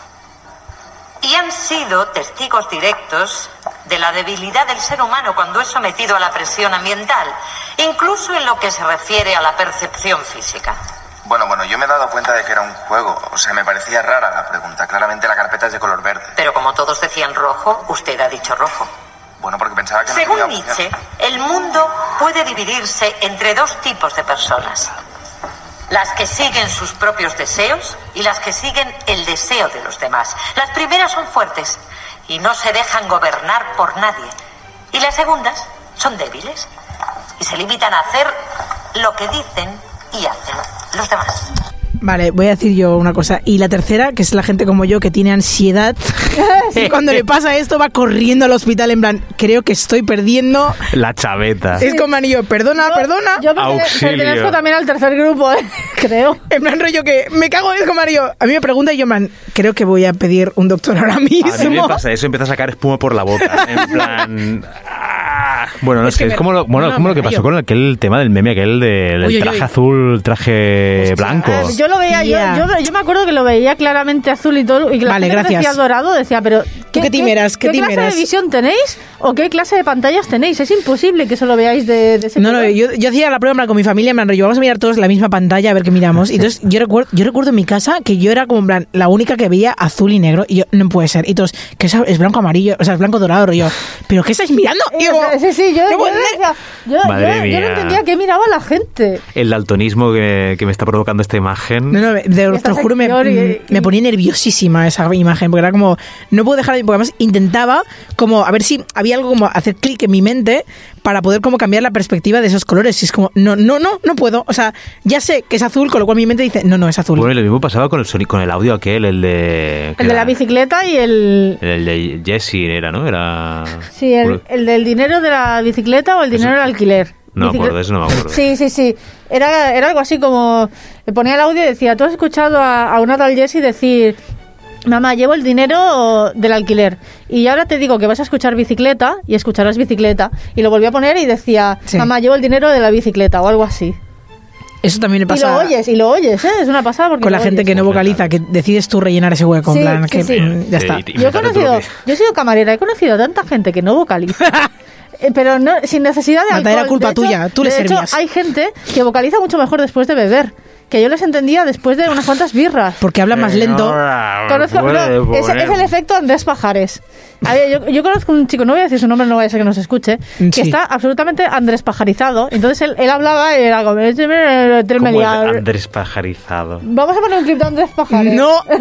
Y han sido testigos directos de la debilidad del ser humano cuando es sometido a la presión ambiental, incluso en lo que se refiere a la percepción física. Bueno, yo me he dado cuenta de que era un juego. O sea, me parecía rara la pregunta. Claramente la carpeta es de color verde. Pero como todos decían rojo, usted ha dicho rojo. Bueno, porque pensaba que no Según tenía opción. Nietzsche, el mundo puede dividirse entre dos tipos de personas. Las que siguen sus propios deseos y las que siguen el deseo de los demás. Las primeras son fuertes y no se dejan gobernar por nadie. Y las segundas son débiles y se limitan a hacer lo que dicen y hacen los demás. Vale, voy a decir yo una cosa. Y la tercera, que es la gente como yo que tiene ansiedad, y cuando le pasa esto va corriendo al hospital en plan, creo que estoy perdiendo. La chaveta. Es como anillo, perdona. Yo Auxilio. pertenezco también al tercer grupo, creo. En plan rollo que me cago en como anillo. A mí me pregunta y yo, man, creo que voy a pedir un doctor ahora A mí me mismo. pasa eso, empieza a sacar espuma por la boca. En plan... Bueno, no Es sé, que es como lo, no, como lo que pasó con aquel tema del meme, aquel del Uy, uy, traje uy. azul, traje Hostia, blanco. Yo lo veía, Tía. yo me acuerdo que lo veía claramente azul y todo, y que la Vale, gente que gracias. decía dorado, decía, pero qué team eras? ¿Qué team clase eras? de visión tenéis? ¿O qué clase de pantallas tenéis? Es imposible que solo veáis de ese No, color. yo hacía la prueba en plan con mi familia, en plan rollo, vamos a mirar todos la misma pantalla a ver qué miramos. Y entonces yo recuerdo en mi casa que yo era como en plan la única que veía azul y negro. Y yo, no puede ser. Y todos, que es blanco amarillo, o sea, es blanco dorado. Rollo, ¿pero qué estáis mirando? Y yo, Sí, yo no puede ser. decía, Madre yo mía. no entendía qué miraba la gente. El daltonismo que me está provocando esta imagen. No, te lo juro, me ponía nerviosísima esa imagen, porque era como, no puedo dejar de, porque además intentaba como, a ver si había algo como hacer clic en mi mente para poder como cambiar la perspectiva de esos colores. Y es como, no puedo. O sea, ya sé que es azul, con lo cual mi mente dice, no, es azul. Bueno, y lo mismo pasaba con el sonido, con el audio aquel, el de... El de la bicicleta y el... El de Jesse era, ¿no? Era... Sí, el del dinero de la bicicleta o el dinero del alquiler. No me acuerdo, eso no me acuerdo. Sí. Era algo así como... Ponía el audio y decía, ¿tú has escuchado a una tal Jessie decir... Mamá, llevo el dinero del alquiler y ahora te digo que vas a escuchar bicicleta y escucharás bicicleta? Y lo volví a poner y decía, Sí. mamá, llevo el dinero de la bicicleta o algo así. Eso también me pasa. Y lo oyes, ¿eh? Es una pasada porque con la gente que no vocaliza, que decides tú rellenar ese hueco. En plan, que ya está. Yo he sido camarera, he conocido a tanta gente que no vocaliza. Pero no, sin necesidad de alcohol. Era culpa tuya, tú le servías. De hecho, hay gente que vocaliza mucho mejor después de beber. Que yo les entendía después de unas cuantas birras. Porque habla más lento. Es el efecto Andrés Pajares. A ver, yo conozco un chico, no voy a decir su nombre, no vaya a ser que nos escuche, que está absolutamente Andrés Pajarizado. Entonces él hablaba y era como... ¿Cómo es Andrés Pajarizado? Vamos a poner un clip de Andrés Pajares.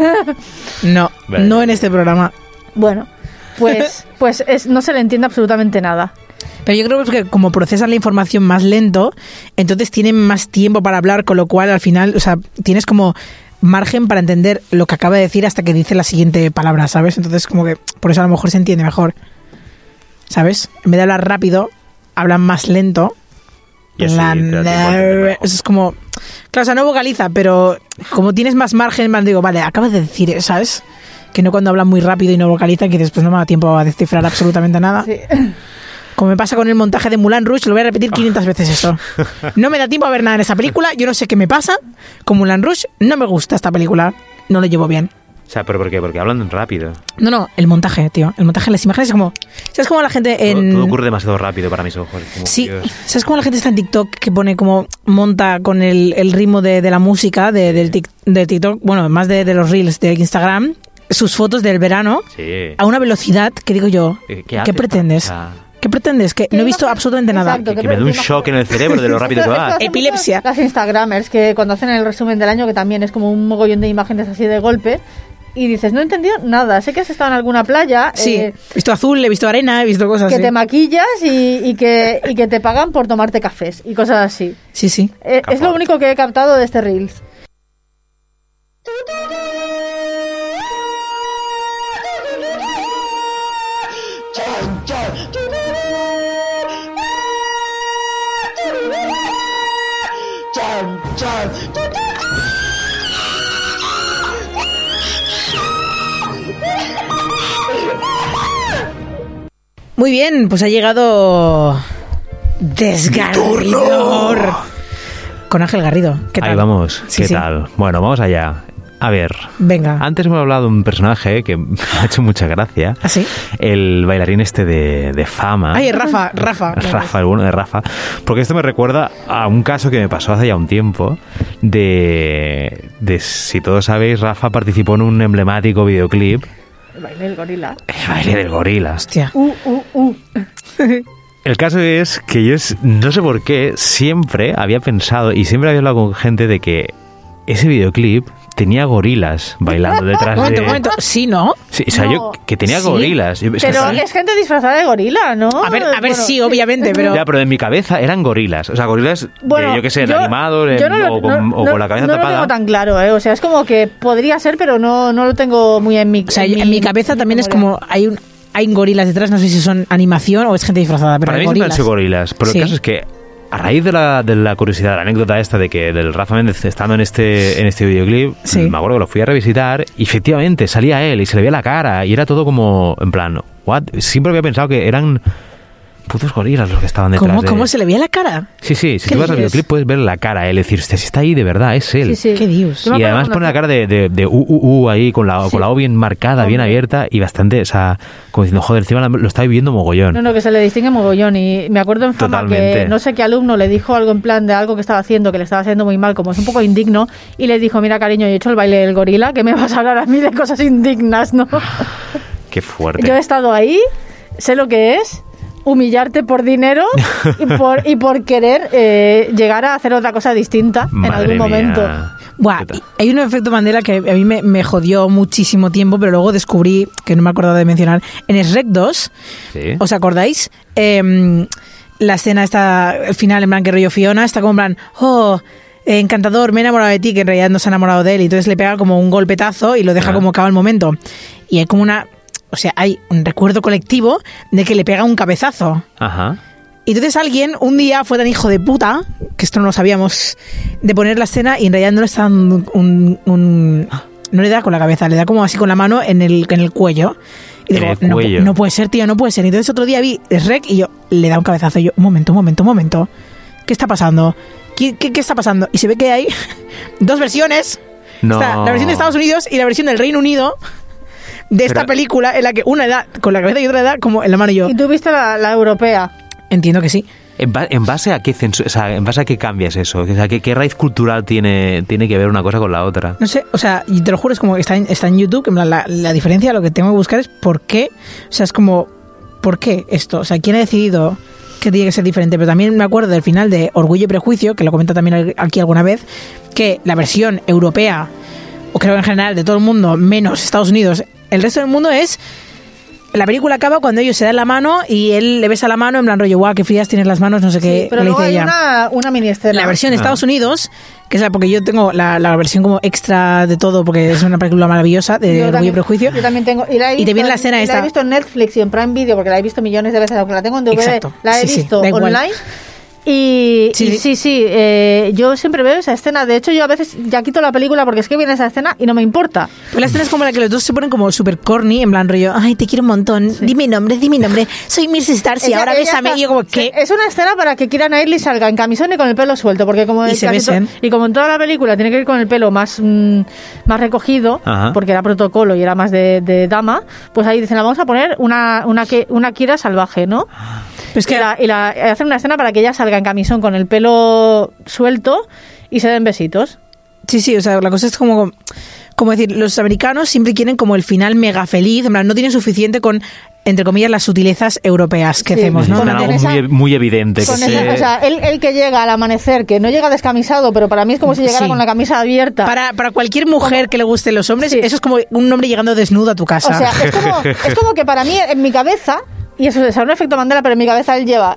No en este programa. Bueno, pues no se le entiende absolutamente nada. Pero yo creo que como procesan la información más lento, entonces tienen más tiempo para hablar, con lo cual al final, o sea, tienes como margen para entender lo que acaba de decir hasta que dice la siguiente palabra, ¿sabes? Entonces como que por eso a lo mejor se entiende mejor, ¿sabes? En vez de hablar rápido, hablan más lento. Eso es como... Claro, o sea, no vocaliza, pero como tienes más margen, digo, vale, acabas de decir, ¿sabes? Que no cuando hablan muy rápido y no vocalizan, que después no me da tiempo a descifrar absolutamente nada. Sí. Como me pasa con el montaje de Moulin Rouge, lo voy a repetir 500 veces eso. No me da tiempo a ver nada en esa película, yo no sé qué me pasa. Con Moulin Rouge no me gusta esta película, no lo llevo bien. O sea, ¿pero por qué? Porque hablan rápido. No, el montaje, tío. El montaje de las imágenes es como... ¿Sabes cómo la gente en... Todo ocurre demasiado rápido para mis ojos. Sí, Dios. ¿Sabes cómo la gente está en TikTok que pone como... monta con el ritmo de la música de TikTok, bueno, más de los reels de Instagram, sus fotos del verano, sí, a una velocidad que digo yo, ¿qué pretendes? ¿Qué pretendes? Que no he visto absolutamente nada. Exacto, que me dé un shock en el cerebro de lo rápido que va. Epilepsia. Las Instagramers, que cuando hacen el resumen del año, que también es como un mogollón de imágenes así de golpe, y dices, no he entendido nada. Sé que has estado en alguna playa. Sí, he visto azul, he visto arena, he visto cosas que así. Te maquillas y que te pagan por tomarte cafés y cosas así. Sí. Es lo único que he captado de este Reels. Muy bien, pues ha llegado Desgarridor con Ángel Garrido. ¿Qué tal? Ahí vamos, ¿qué tal? Bueno, vamos allá. A ver, venga. Antes hemos hablado de un personaje que me ha hecho mucha gracia. ¿Ah, sí? El bailarín de Fama. Ay, Rafa. Rafa, el bueno de Rafa. Porque esto me recuerda a un caso que me pasó hace ya un tiempo de si todos sabéis, Rafa participó en un emblemático videoclip. El baile del gorila. El baile del gorila. Hostia. El caso es que yo no sé por qué siempre había pensado y siempre había hablado con gente de que ese videoclip tenía gorilas bailando detrás de... Momento. ¿Sí, no? Sí, o sea, no. Yo que tenía gorilas. Pero es gente disfrazada de gorila, ¿no? A ver, bueno, sí, obviamente, pero... Ya, pero en mi cabeza eran gorilas. O sea, gorilas, bueno, yo qué sé, animados o con la cabeza tapada. No lo tengo tan claro, ¿eh? O sea, es como que podría ser, pero no lo tengo muy en mi... O sea, en mi cabeza también es como... Hay gorilas detrás, no sé si son animación o es gente disfrazada, pero para mí siempre han sido gorilas. Pero el caso es que a raíz de la curiosidad, la anécdota esta de que del Rafa Méndez estando en este videoclip, me acuerdo que lo fui a revisitar y efectivamente salía él y se le veía la cara y era todo como, en plan, ¿what? Siempre había pensado que eran putos gorilas los que estaban detrás. ¿Cómo se le veía la cara? Sí, si tú vas al videoclip puedes ver la cara, él decir, si está ahí de verdad, es él. Sí. ¿Qué Dios? Y además pone la cara de ahí con la O bien marcada, bien abierta y bastante, o sea, como diciendo, joder, encima lo está viviendo mogollón. No, que se le distingue mogollón. Y me acuerdo en Fama Totalmente. Que no sé qué alumno le dijo algo en plan de algo que estaba haciendo, que le estaba haciendo muy mal, como es un poco indigno, y le dijo, mira cariño, yo he hecho el baile del gorila, que me vas a hablar a mí de cosas indignas, ¿no? Qué fuerte. Yo he estado ahí, sé lo que es humillarte por dinero y por querer llegar a hacer otra cosa distinta en algún momento. Buah, hay un efecto Mandela que a mí me jodió muchísimo tiempo, pero luego descubrí, que no me acordaba de mencionar, en Shrek 2, ¿sí? ¿Os acordáis? La escena está, al final, en plan que rollo Fiona, está como en plan, encantador, me he enamorado de ti, que en realidad no se ha enamorado de él, y entonces le pega como un golpetazo y lo deja como acaba el momento. Y hay como hay un recuerdo colectivo de que le pega un cabezazo. Ajá. Y entonces alguien un día fue tan hijo de puta, que esto no lo sabíamos, de poner la escena y en realidad no le está dando no le da con la cabeza, le da como así con la mano en el cuello. Y digo, no puede ser, tío, no puede ser. Y entonces otro día vi Shrek y yo le da un cabezazo y yo, un momento. ¿Qué está pasando? ¿qué está pasando? Y se ve que hay dos versiones. No. Está la versión de Estados Unidos y la versión del Reino Unido de esta película, en la que una da con la cabeza y otra da como en la mano. ¿Y tú viste la europea? Entiendo que sí. ¿En base a qué o sea, en base a qué cambias eso? O sea, ¿qué raíz cultural tiene que ver una cosa con la otra? No sé, o sea, y te lo juro, es como que está en YouTube, que en plan, la diferencia, lo que tengo que buscar es por qué, o sea, es como, ¿por qué esto? O sea, ¿quién ha decidido que tiene que ser diferente? Pero también me acuerdo del final de Orgullo y Prejuicio, que lo comenta también aquí alguna vez, que la versión europea, o creo en general de todo el mundo, menos Estados Unidos, el resto del mundo es... La película acaba cuando ellos se dan la mano y él le besa la mano en plan rollo, guau, qué frías tienes las manos, no sé qué. Sí, pero le luego dice hay ella. una mini escena. La versión de Estados Unidos, que es porque yo tengo la versión como extra de todo, porque es una película maravillosa de Orgullo y Prejuicio. Yo también tengo. Y te viene la escena esta. La he visto en Netflix y en Prime Video, porque la he visto millones de veces, aunque la tengo en DVD. Exacto. La he visto online. Y sí, yo siempre veo esa escena. De hecho, yo a veces ya quito la película porque es que viene esa escena y no me importa. Pues la escena es como la que los dos se ponen como super corny, en plan rollo, ay, te quiero un montón, di mi nombre, soy Miss Starcy, ahora bésame. Y yo como, ¿qué? Es una escena para que Keira Knightley salga en camisón y con el pelo suelto, porque como y se besen. Y como en toda la película tiene que ir con el pelo más recogido, porque era protocolo y era más de dama, pues ahí dicen, vamos a poner una Keira salvaje, ¿no? Pues que hacen una escena para que ella salga en camisón con el pelo suelto y se den besitos. Sí, o sea, la cosa es como decir, los americanos siempre quieren como el final mega feliz, en plan, no tienen suficiente con, entre comillas, las sutilezas europeas que hacemos, ¿no? Algo muy evidente. O sea, él que llega al amanecer, que no llega descamisado, pero para mí es como si llegara con la camisa abierta. Para cualquier mujer que le gusten los hombres, eso es como un hombre llegando desnudo a tu casa. O sea, es como que para mí, en mi cabeza... Y eso es un efecto Mandela, pero en mi cabeza él lleva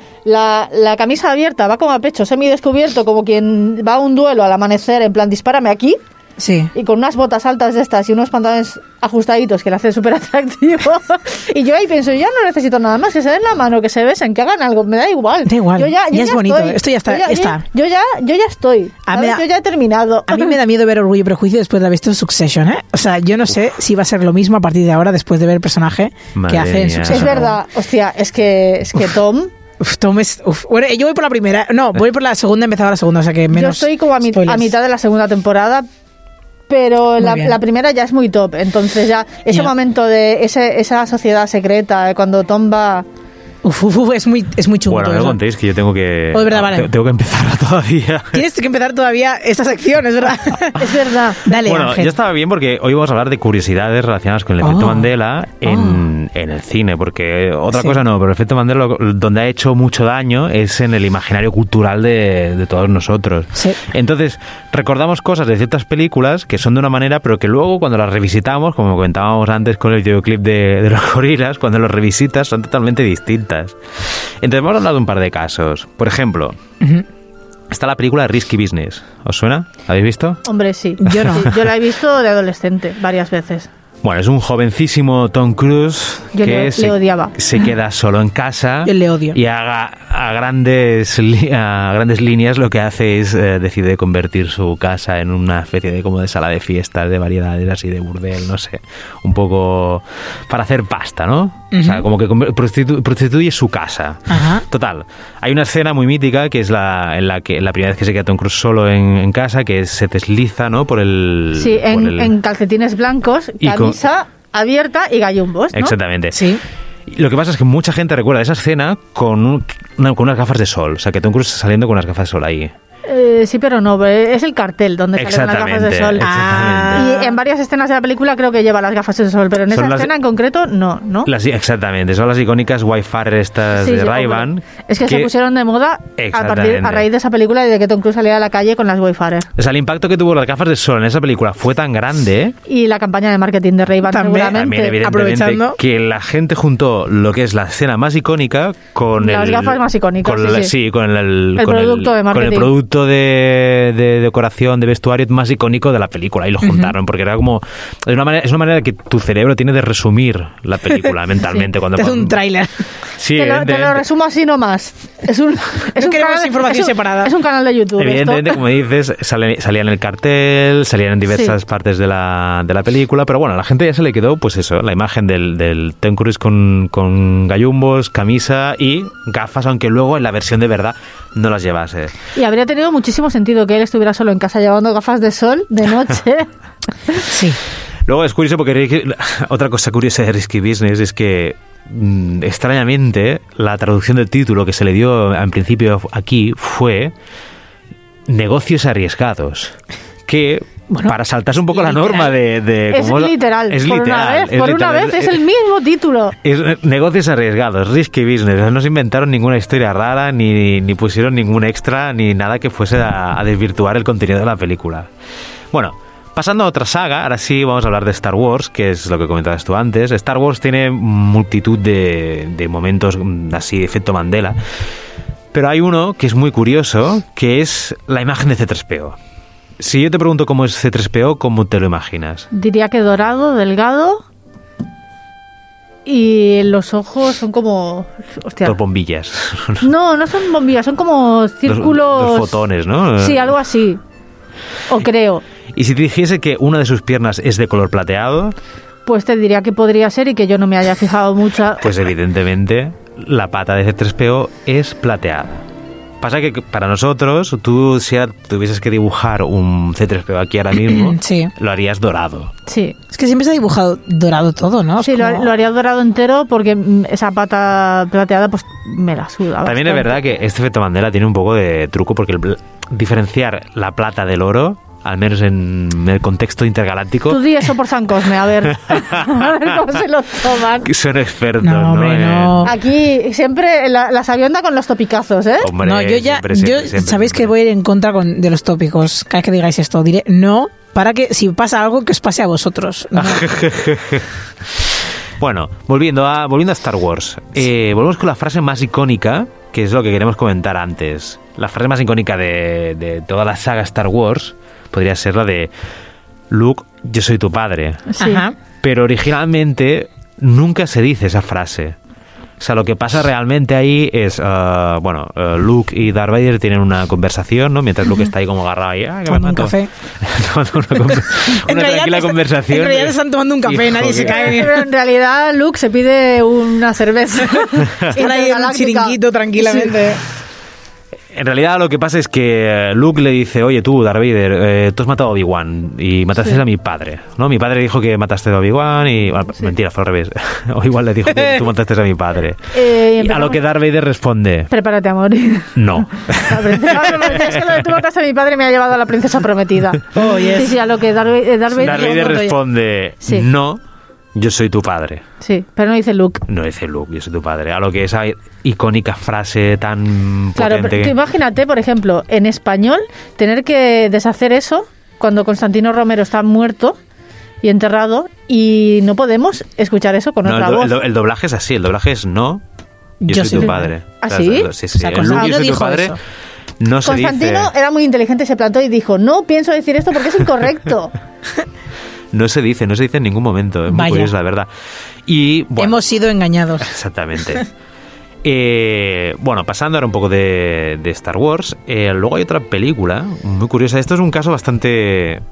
la camisa abierta, va como a pecho semidescubierto, como quien va a un duelo al amanecer, en plan, dispárame aquí. Sí. Y con unas botas altas de estas y unos pantalones ajustaditos que le hacen súper atractivo. Y yo ahí pienso, ya no necesito nada más, que se den la mano, que se besen, que hagan algo, me da igual. Da igual, yo ya es bonito, estoy. Esto ya está. Yo ya estoy. Yo ya he terminado. A mí me da miedo ver Orgullo y Prejuicio después de haber visto Succession, ¿eh? O sea, yo no sé si va a ser lo mismo a partir de ahora, después de ver el personaje que hace en Succession. Es verdad, hostia, es que Tom... Tom es... Bueno, yo voy por la primera, voy por la segunda, empezaba la segunda, o sea que menos... Yo estoy como a mitad de la segunda temporada, pero la primera ya es muy top. Entonces ya ese momento de esa sociedad secreta, cuando Tom va... es muy chungo. Bueno, no me contéis que yo tengo que... verdad, vale. Tengo que empezar todavía. Tienes que empezar todavía esta sección, es verdad. Es verdad. Dale, bueno, Ángel. ya estaba bien porque hoy vamos a hablar de curiosidades relacionadas con el efecto Mandela en el cine, porque otra cosa no, pero el efecto Mandela donde ha hecho mucho daño es en el imaginario cultural de todos nosotros. Sí. Entonces, recordamos cosas de ciertas películas que son de una manera, pero que luego cuando las revisitamos, como comentábamos antes con el videoclip de los gorilas, cuando los revisitas son totalmente distintas. Entonces vamos a hablar de un par de casos. Por ejemplo, está la película Risky Business. ¿Os suena? ¿La habéis visto? Hombre, sí. Yo no. Sí, yo la he visto de adolescente varias veces. Bueno, es un jovencísimo Tom Cruise que le odiaba. Se queda solo en casa. Yo le odio. Y a grandes líneas lo que hace es decide convertir su casa en una especie de como de sala de fiestas, de variedades así, de burdel, no sé. Un poco para hacer pasta, ¿no? O sea, como que prostituye su casa. Ajá. Total. Hay una escena muy mítica que es la primera vez que se queda Tom Cruise solo en casa, que se desliza, ¿no? Sí, en calcetines blancos, camisa abierta y gallumbos, ¿no? Exactamente. Sí. Lo que pasa es que mucha gente recuerda esa escena con unas gafas de sol. O sea, que Tom Cruise saliendo con unas gafas de sol ahí. Sí, pero no, es el cartel donde salen las gafas de sol. Exactamente. Y en varias escenas de la película creo que lleva las gafas de sol, pero en esa escena en concreto no. Exactamente, son las icónicas Wi-Fi estas de Ray-Ban. Es que se pusieron de moda a raíz de esa película y de que Tom Cruise salía a la calle con las Wi-Fi. O sea, el impacto que tuvo las gafas de sol en esa película fue tan grande. Y la campaña de marketing de Ray-Ban seguramente. Aprovechando que la gente juntó lo que es la escena más icónica con las gafas más icónicas. Con el producto de marketing. Con el producto de decoración, de vestuario más icónico de la película. Y lo juntaron, porque era como... Es una manera que tu cerebro tiene de resumir la película mentalmente. Cuando es un tráiler. Sí, te lo resumo así nomás. Es un canal, información separada. Es un canal de YouTube. Evidentemente, como dices, salía en el cartel, salían en diversas partes de la película, pero bueno, a la gente ya se le quedó, pues eso, la imagen del Tom Cruise con gallumbos, camisa y gafas, aunque luego en la versión de verdad no las llevase. Y habría tenido tenido muchísimo sentido que él estuviera solo en casa llevando gafas de sol de noche. Sí. Luego es curioso porque otra cosa curiosa de Risky Business es que extrañamente la traducción del título que se le dio en principio aquí fue Negocios arriesgados, que para saltarse un poco la norma de es literal. Es por literal. Una vez es el mismo título. Es Negocios arriesgados, Risky Business. No se inventaron ninguna historia rara, ni pusieron ningún extra, ni nada que fuese a desvirtuar el contenido de la película. Bueno, pasando a otra saga, ahora sí vamos a hablar de Star Wars, que es lo que comentabas tú antes. Star Wars tiene multitud de momentos así de efecto Mandela, pero hay uno que es muy curioso, que es la imagen de C-3PO. Si yo te pregunto cómo es C-3PO, ¿cómo te lo imaginas? Diría que dorado, delgado, y los ojos son como... Hostia. Dos bombillas. No son bombillas, son como círculos... Dos fotones, ¿no? Sí, algo así. O creo. ¿Y si te dijese que una de sus piernas es de color plateado? Pues te diría que podría ser y que yo no me haya fijado mucho. Pues evidentemente la pata de C-3PO es plateada. Pasa que para nosotros, tú si tuvieses que dibujar un C-3PO aquí ahora mismo, sí, lo harías dorado. Sí. Es que siempre se ha dibujado dorado todo, ¿no? Sí, lo haría dorado entero porque esa pata plateada pues me la suda. También es verdad que este efecto Mandela tiene un poco de truco porque diferenciar la plata del oro, al menos en el contexto intergaláctico... Tú di eso por San Cosme, a ver cómo se lo toman. Son expertos, ¿no? Hombre, no. Aquí siempre la sabionda con los topicazos, ¿eh? Hombre, no, yo sabéis que voy a ir en contra de los tópicos. Cada vez que digáis esto, diré no, para que si pasa algo, que os pase a vosotros. No. Bueno, volviendo a Star Wars. Volvemos con la frase más icónica, que es lo que queremos comentar antes. La frase más icónica de toda la saga Star Wars podría ser la de Luke, yo soy tu padre. Sí. Ajá. Pero originalmente nunca se dice esa frase. O sea, lo que pasa realmente ahí es, Luke y Darth Vader tienen una conversación, ¿no? Mientras Luke está ahí como agarrado ahí, tomando un café. tomando una tranquila conversación. En realidad están tomando un café, nadie se cae. Pero en realidad Luke se pide una cerveza. Están ahí en un chiringuito tranquilamente. Sí. En realidad lo que pasa es que Luke le dice, oye tú, Darth Vader, tú has matado a Obi-Wan y mataste a mi padre, ¿no? Mi padre dijo que mataste a Obi-Wan y... Mentira, fue al revés. Obi-Wan le dijo que tú mataste a mi padre. Y a lo que Darth Vader responde... Prepárate a morir. No. Es que lo de tú mataste a mi padre me ha llevado a la princesa prometida. Oh, yes. Sí, a lo que Darth Vader responde, no... Yo soy tu padre. Sí, pero no dice Luke. No dice Luke, yo soy tu padre. A lo que esa icónica frase tan claro, potente... Pero tú imagínate, por ejemplo, en español, tener que deshacer eso cuando Constantino Romero está muerto y enterrado y no podemos escuchar eso con otra voz. El doblaje es así, el doblaje es no, yo soy tu padre. ¿Ah, sí? Sí. O sea, Luke, yo soy tu padre... Eso. No se Constantino dice... era muy inteligente, se plantó y dijo, no pienso decir esto porque es incorrecto. No se dice en ningún momento. Es muy curioso, la verdad. Y, bueno, hemos sido engañados. Exactamente. Pasando ahora un poco de Star Wars, luego hay otra película muy curiosa. Esto es un caso bastante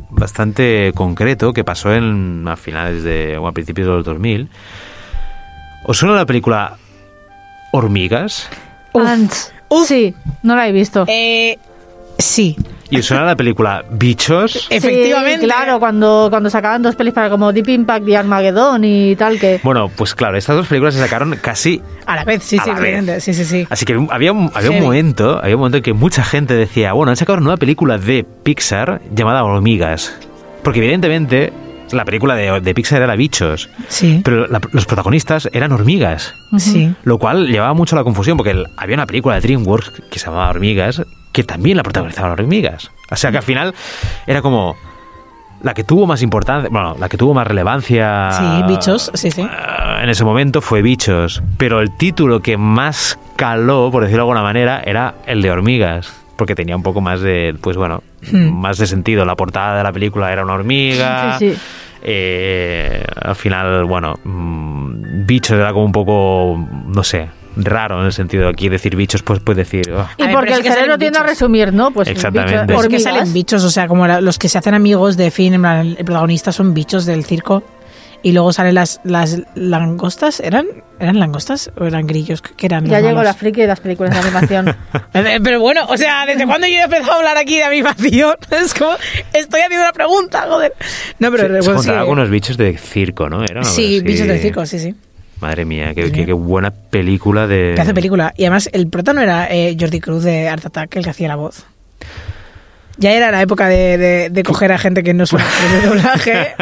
concreto que pasó a principios de los 2000. ¿Os suena la película Hormigas? Ants. Sí, no la he visto. Sí. ¿Y os suena la película Bichos? Efectivamente. Sí, claro, cuando sacaban dos pelis para como Deep Impact y Armageddon y tal que... Bueno, pues claro, estas dos películas se sacaron casi... A la vez, sí. Así que había un momento en que mucha gente decía, bueno, han sacado una nueva película de Pixar llamada Hormigas. Porque evidentemente la película de Pixar era Bichos. Sí. Pero los protagonistas eran hormigas. Sí. Lo cual llevaba mucho a la confusión porque había una película de DreamWorks que se llamaba Hormigas que también la protagonizaban hormigas. O sea que al final era como la que tuvo más importancia, la que tuvo más relevancia. Sí, Bichos, sí. En ese momento fue Bichos, pero el título que más caló, por decirlo de alguna manera, era el de Hormigas, porque tenía un poco más de, más de sentido. La portada de la película era una hormiga. Sí. Al final, Bichos era como un poco, no sé, raro en el sentido de aquí decir bichos, pues puedes decir... Oh. Y porque el cerebro tiende a resumir, ¿no? Pues exactamente. Porque salen bichos, o sea, como los que se hacen amigos de Finn, el protagonista son bichos del circo. y luego salen las langostas. ¿Eran langostas o eran grillos? ¿Qué eran? Ya llegó la friki de las películas de animación. Pero bueno, o sea, ¿desde cuándo yo he empezado a hablar aquí de animación? Es como, estoy haciendo una pregunta, joder. No, pero se contaba algunos bichos de circo, ¿no? Sí, bichos de circo, sí. Madre mía, qué buena película de... Que hace película. Y además, el prota no era Jordi Cruz de Art Attack, el que hacía la voz. Ya era la época de coger a gente que no suena de doblaje.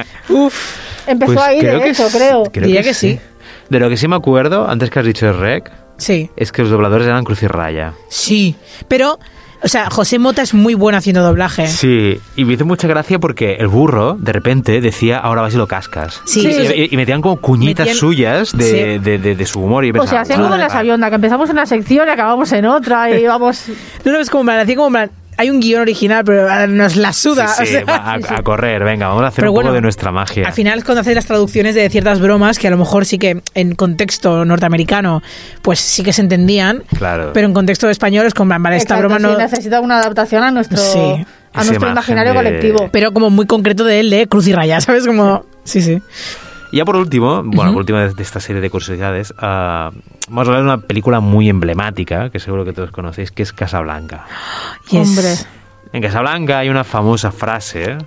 Uf. Empezó pues ahí, de hecho, creo. Diría que sí. De lo que sí me acuerdo, antes que has dicho el Rec, sí, es que los dobladores eran Cruz y Raya. Sí, pero... O sea, José Mota es muy bueno haciendo doblaje. Sí, y me hizo mucha gracia porque el burro, de repente, decía, ahora vas y lo cascas. Sí. Y metían como cuñitas suyas de su humor. Y pensaba, o sea, hacían como la sabionda, que empezamos en una sección y acabamos en otra y vamos... No, es como hacía como hay un guión original, pero nos la suda. Sí, o sea, a correr, venga, vamos a hacer poco de nuestra magia. Al final es cuando haces las traducciones de ciertas bromas que a lo mejor sí que en contexto norteamericano pues sí que se entendían, claro, pero en contexto español es como, vale, esta broma no... necesita una adaptación a nuestro, a nuestro imaginario colectivo. Pero como muy concreto de él, de Cruz y Raya, ¿sabes? Como... Sí. Y ya por último, por último de esta serie de curiosidades, vamos a hablar de una película muy emblemática, que seguro que todos conocéis, que es Casablanca. Yes. Hombre. En Casablanca hay una famosa frase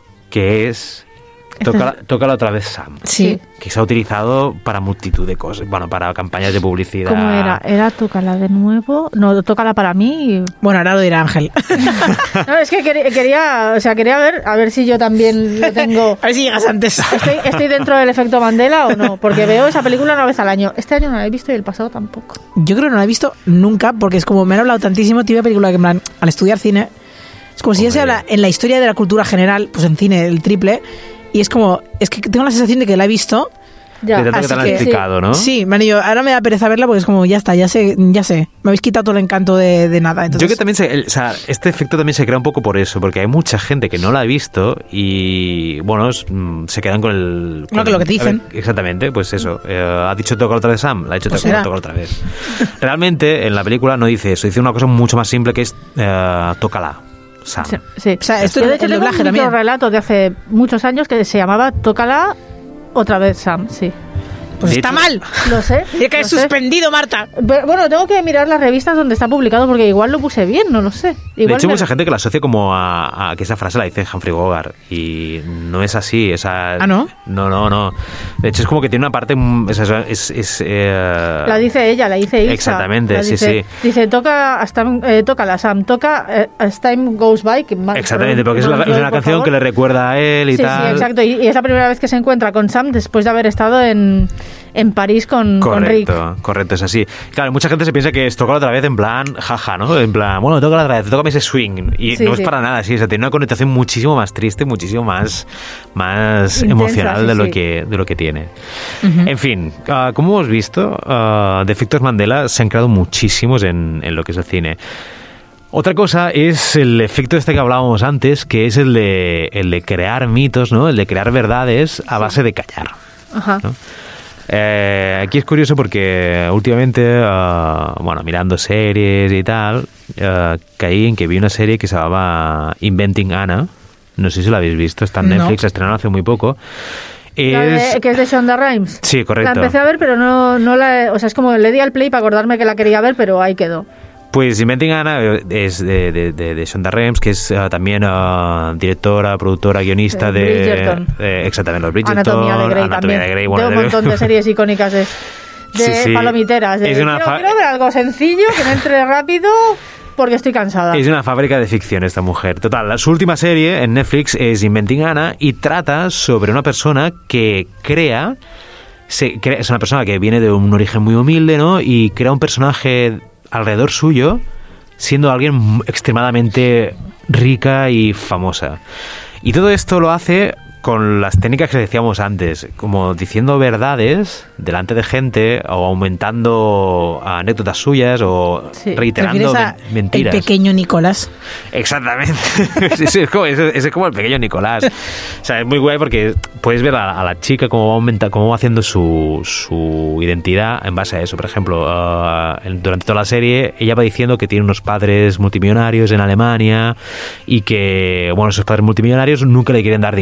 que es... Tócala otra vez, Sam. Sí. Que se ha utilizado para multitud de cosas. Bueno, para campañas de publicidad. ¿Cómo era? ¿Era tócala de nuevo? No, tócala para mí. Bueno, ahora lo dirá Ángel. No, es que quería ver, a ver si yo también lo tengo. A ver si llegas antes. ¿Estoy dentro del efecto Mandela o no? Porque veo esa película una vez al año. Este año no la he visto y el pasado tampoco. Yo creo que no la he visto nunca, porque es como me han hablado tantísimo, típica película que en plan, al estudiar cine, es como si ya se habla en la historia de la cultura general, pues en cine, el triple. Y es que tengo la sensación de que la he visto. Ya. De tanto que te la han explicado, ¿no? Sí, manillo, ahora me da pereza verla porque es como, ya está, ya sé. Me habéis quitado todo el encanto de nada. Entonces... Yo que también este efecto también se crea un poco por eso, porque hay mucha gente que no la ha visto y, bueno, se quedan con el... Con lo que te dicen. Exactamente, pues eso. Ha dicho tocar otra vez Sam, la ha dicho tocar otra vez. Realmente, en la película no dice eso, dice una cosa mucho más simple que es tócala. Sam. Sí. O sea, esto de hecho el doblaje tengo un también. relato de hace muchos años que se llamaba Tócala otra vez, Sam, sí. Pues está mal. Lo sé. Tiene que haber suspendido, Marta. Pero, bueno, tengo que mirar las revistas donde está publicado porque igual lo puse bien, no lo sé. Igual de hecho, hay mucha gente que la asocia como a que esa frase la dice Humphrey Bogart y no es así. ¿Ah, no? No. De hecho, es como que tiene una parte... La dice ella, la dice Ilsa. Exactamente, sí. Dice, tócala, Sam, As Time Goes By. Exactamente, porque es una canción que le recuerda a él y tal. Sí, exacto. Y es la primera vez que se encuentra con Sam después de haber estado en París con Rick. Correcto, es así. Claro, mucha gente se piensa que es tócala otra vez en plan jaja, ¿no? En plan, bueno, tócala otra vez, tócame ese swing. Y no es para nada así, o sea, tiene una connotación muchísimo más triste, muchísimo más intensa, emocional de lo que tiene. Uh-huh. En fin, como hemos visto, de efectos Mandela se han creado muchísimos en lo que es el cine. Otra cosa es el efecto este que hablábamos antes, que es el de crear mitos, ¿no? El de crear verdades a base de callar. Ajá. ¿No? Aquí es curioso porque últimamente, mirando series y tal, caí en que vi una serie que se llamaba Inventing Anna. No sé si la habéis visto, está en Netflix, la estrenaron hace muy poco. Que es de Shonda Rhimes. Sí, correcto. La empecé a ver, pero no la... O sea, es como le di al play para acordarme que la quería ver, pero ahí quedó. Pues Inventing Anna es de Shonda Rhimes, que es también directora, productora, guionista Bridgerton. Exactamente, los Bridgerton. Anatomía de Grey también. De Grey, de un montón de series icónicas de palomiteras. Quiero ver algo sencillo, que me entre rápido... Porque estoy cansada. Es una fábrica de ficción esta mujer. Total, su última serie en Netflix es Inventing Anna y trata sobre una persona que es una persona que viene de un origen muy humilde, ¿no? Y crea un personaje alrededor suyo siendo alguien extremadamente rica y famosa. Y todo esto lo hace con las técnicas que decíamos antes, como diciendo verdades delante de gente o aumentando anécdotas suyas o reiterando mentiras. El pequeño Nicolás. Exactamente. Ese es como el pequeño Nicolás. O sea, es muy guay porque puedes ver a la chica cómo va haciendo su identidad en base a eso. Por ejemplo, durante toda la serie ella va diciendo que tiene unos padres multimillonarios en Alemania y que, bueno, esos padres multimillonarios nunca le quieren dar dinero.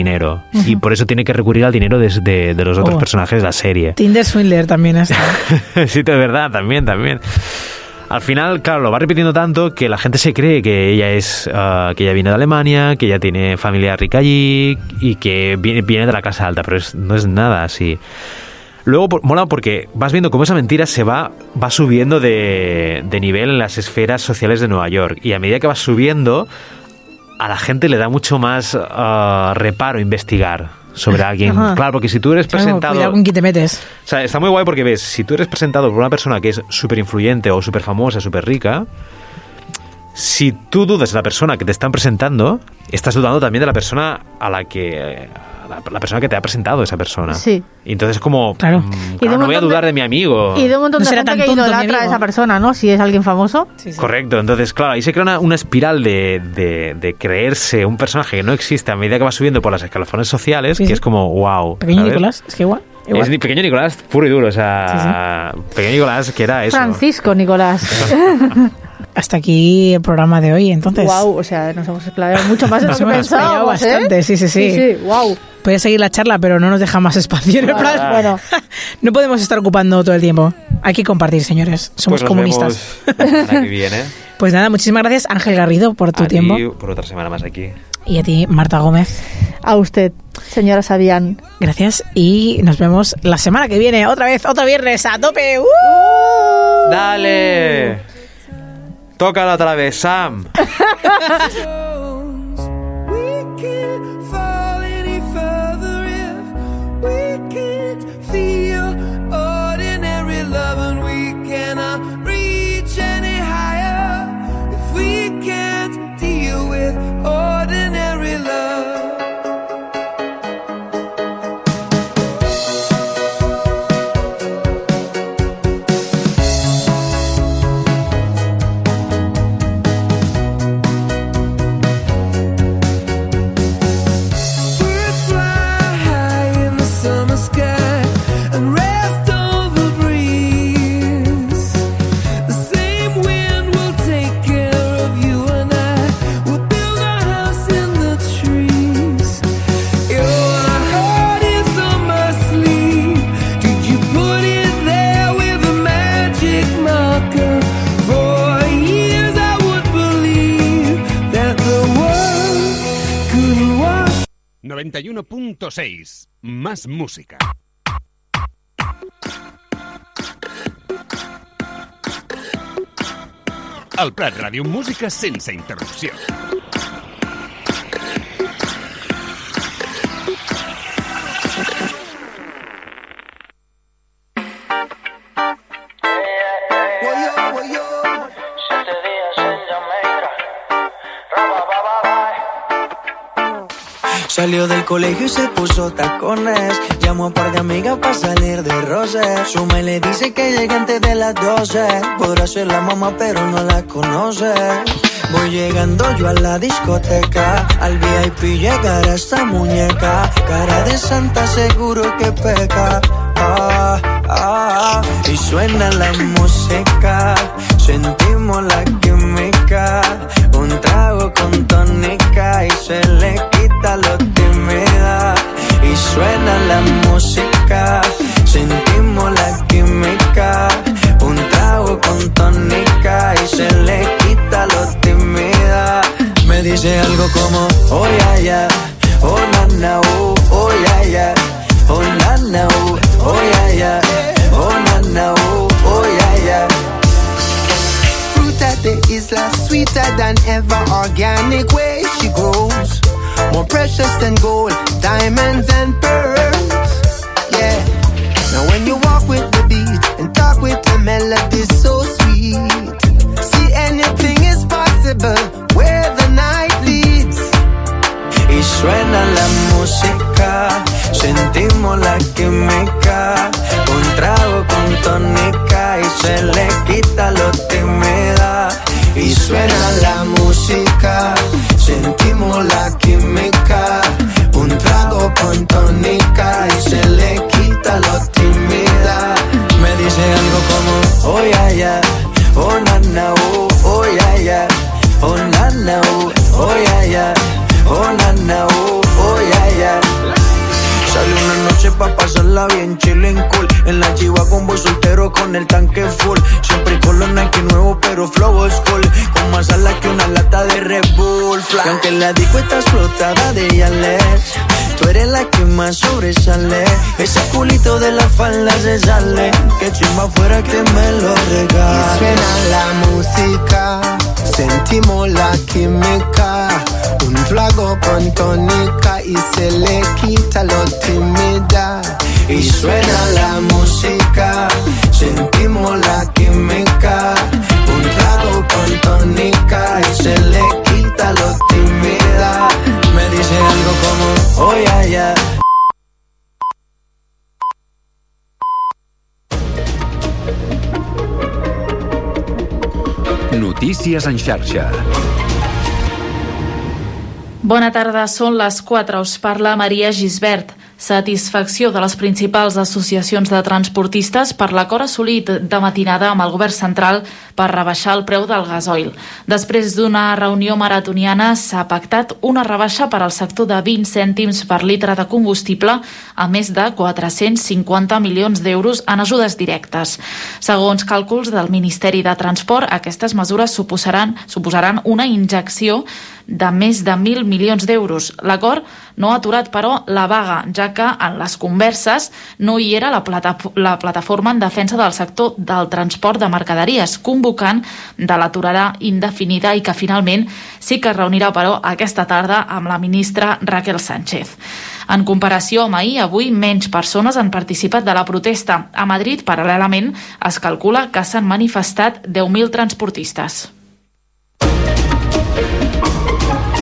y por eso tiene que recurrir al dinero de los otros personajes de la serie. Tinder Swindler también está. Sí, de verdad, también. Al final, claro, lo va repitiendo tanto que la gente se cree que ella que ella viene de Alemania, que ella tiene familia rica allí y que viene de la clase alta, pero no es nada así. Luego mola porque vas viendo cómo esa mentira se va subiendo de nivel en las esferas sociales de Nueva York, y a medida que vas subiendo, a la gente le da mucho más reparo investigar sobre alguien. Ajá. Claro, porque si tú eres presentado... Cuidado con quién te metes. O sea, está muy guay porque ves, si tú eres presentado por una persona que es súper influyente o súper famosa, súper rica, si tú dudas de la persona que te están presentando, estás dudando también de la persona a la que... La persona que te ha presentado esa persona. Sí. Y entonces es como... Claro, no voy a dudar de mi amigo. Y de un montón de gente que idolatra a esa persona, ¿no? Si es alguien famoso. Sí. Correcto. Entonces, claro, ahí se crea una espiral de creerse un personaje que no existe a medida que va subiendo por las escalafones sociales, que es como, wow. Pequeño Nicolás, es que igual. Es Pequeño Nicolás puro y duro, o sea... Sí. Pequeño Nicolás, que era eso. Francisco Nicolás. Hasta aquí el programa de hoy, entonces. Wow, o sea, nos hemos explayado mucho más de lo que pensábamos, bastante, sí, wow. Puede seguir la charla, pero no nos deja más espacio en el plan. Bueno, no podemos estar ocupando todo el tiempo. Hay que compartir, señores. Somos comunistas. Vemos la semana que viene. Pues nada, muchísimas gracias, Ángel Garrido, por tu tiempo. A ti, por otra semana más aquí. Y a ti, Marta Gómez. A usted, señora Sabián. Gracias, y nos vemos la semana que viene. Otra vez, otro viernes, a tope. ¡Dale! Tócala otra vez, Sam. .6 Más música. Al Prat Ràdio, música sense interrupció. Salió del colegio y se puso tacones. Llamó a un par de amigas para salir de roce. Suma y le dice que llegue antes de las 12. Podrá ser la mamá pero no la conoce. Voy llegando yo a la discoteca. Al VIP llegará esta muñeca. Cara de santa seguro que peca. Y suena la música. Sentimos la química. Un trago con tónica y se le quita lo tímida. Y suena la música, sentimos la química. Un trago con tónica y se le quita lo tímida. Me dice algo como, oh yeah yeah, oh na na oh yeah yeah, oh na na oh yeah yeah, oh na na oh yeah yeah. At the isla, sweeter than ever, organic way she grows, more precious than gold, diamonds and pearls. Yeah. Now when you walk with the beat and talk with the melody so sweet, see anything is possible where the night leads. Y suena la música, sentimos la química. Un trago con tónica y se le quita lo tímida. Y suena la música, sentimos la química. Un trago con tónica chilling cool. En la chiva con voy soltero con el tanque full. Siempre con los Nike nuevos pero flow old school. Con más alas que una lata de Red Bull. Y aunque la disco está explotada de Yales, tú eres la que más sobresale. Ese culito de la falda se sale. Que chimba fuera que me lo regale. Y suena la música, sentimos la química. Un trago con tónica y se le quita lo tímida. Y suena la música, sentimos la química. Un trago con tónica y se le quita lo tímida. Me dice algo como, oh yeah, yeah. Notícies en xarxa. Bona tarda, són les 4. Us parla Maria Gisbert. Satisfacció de les principals associacions de transportistes per l'acord assolit de matinada amb el govern central per rebaixar el preu del gasoil. Després d'una reunió maratoniana s'ha pactat una rebaixa per al sector de 20 cèntims per litre de combustible a més de 450 milions d'euros en ajudes directes. Segons càlculs del Ministeri de Transport, aquestes mesures suposaran una injecció de més de 1.000 milions d'euros. L'acord no ha aturat, però, la vaga, ja que en les converses no hi era la plataforma en defensa del sector del transport de mercaderies, convocant de l'aturada indefinida i que finalment sí que es reunirà, però, aquesta tarda amb la ministra Raquel Sánchez. En comparació amb ahir, avui menys persones han participat de la protesta. A Madrid, paral·lelament, es calcula que s'han manifestat 10.000 transportistes.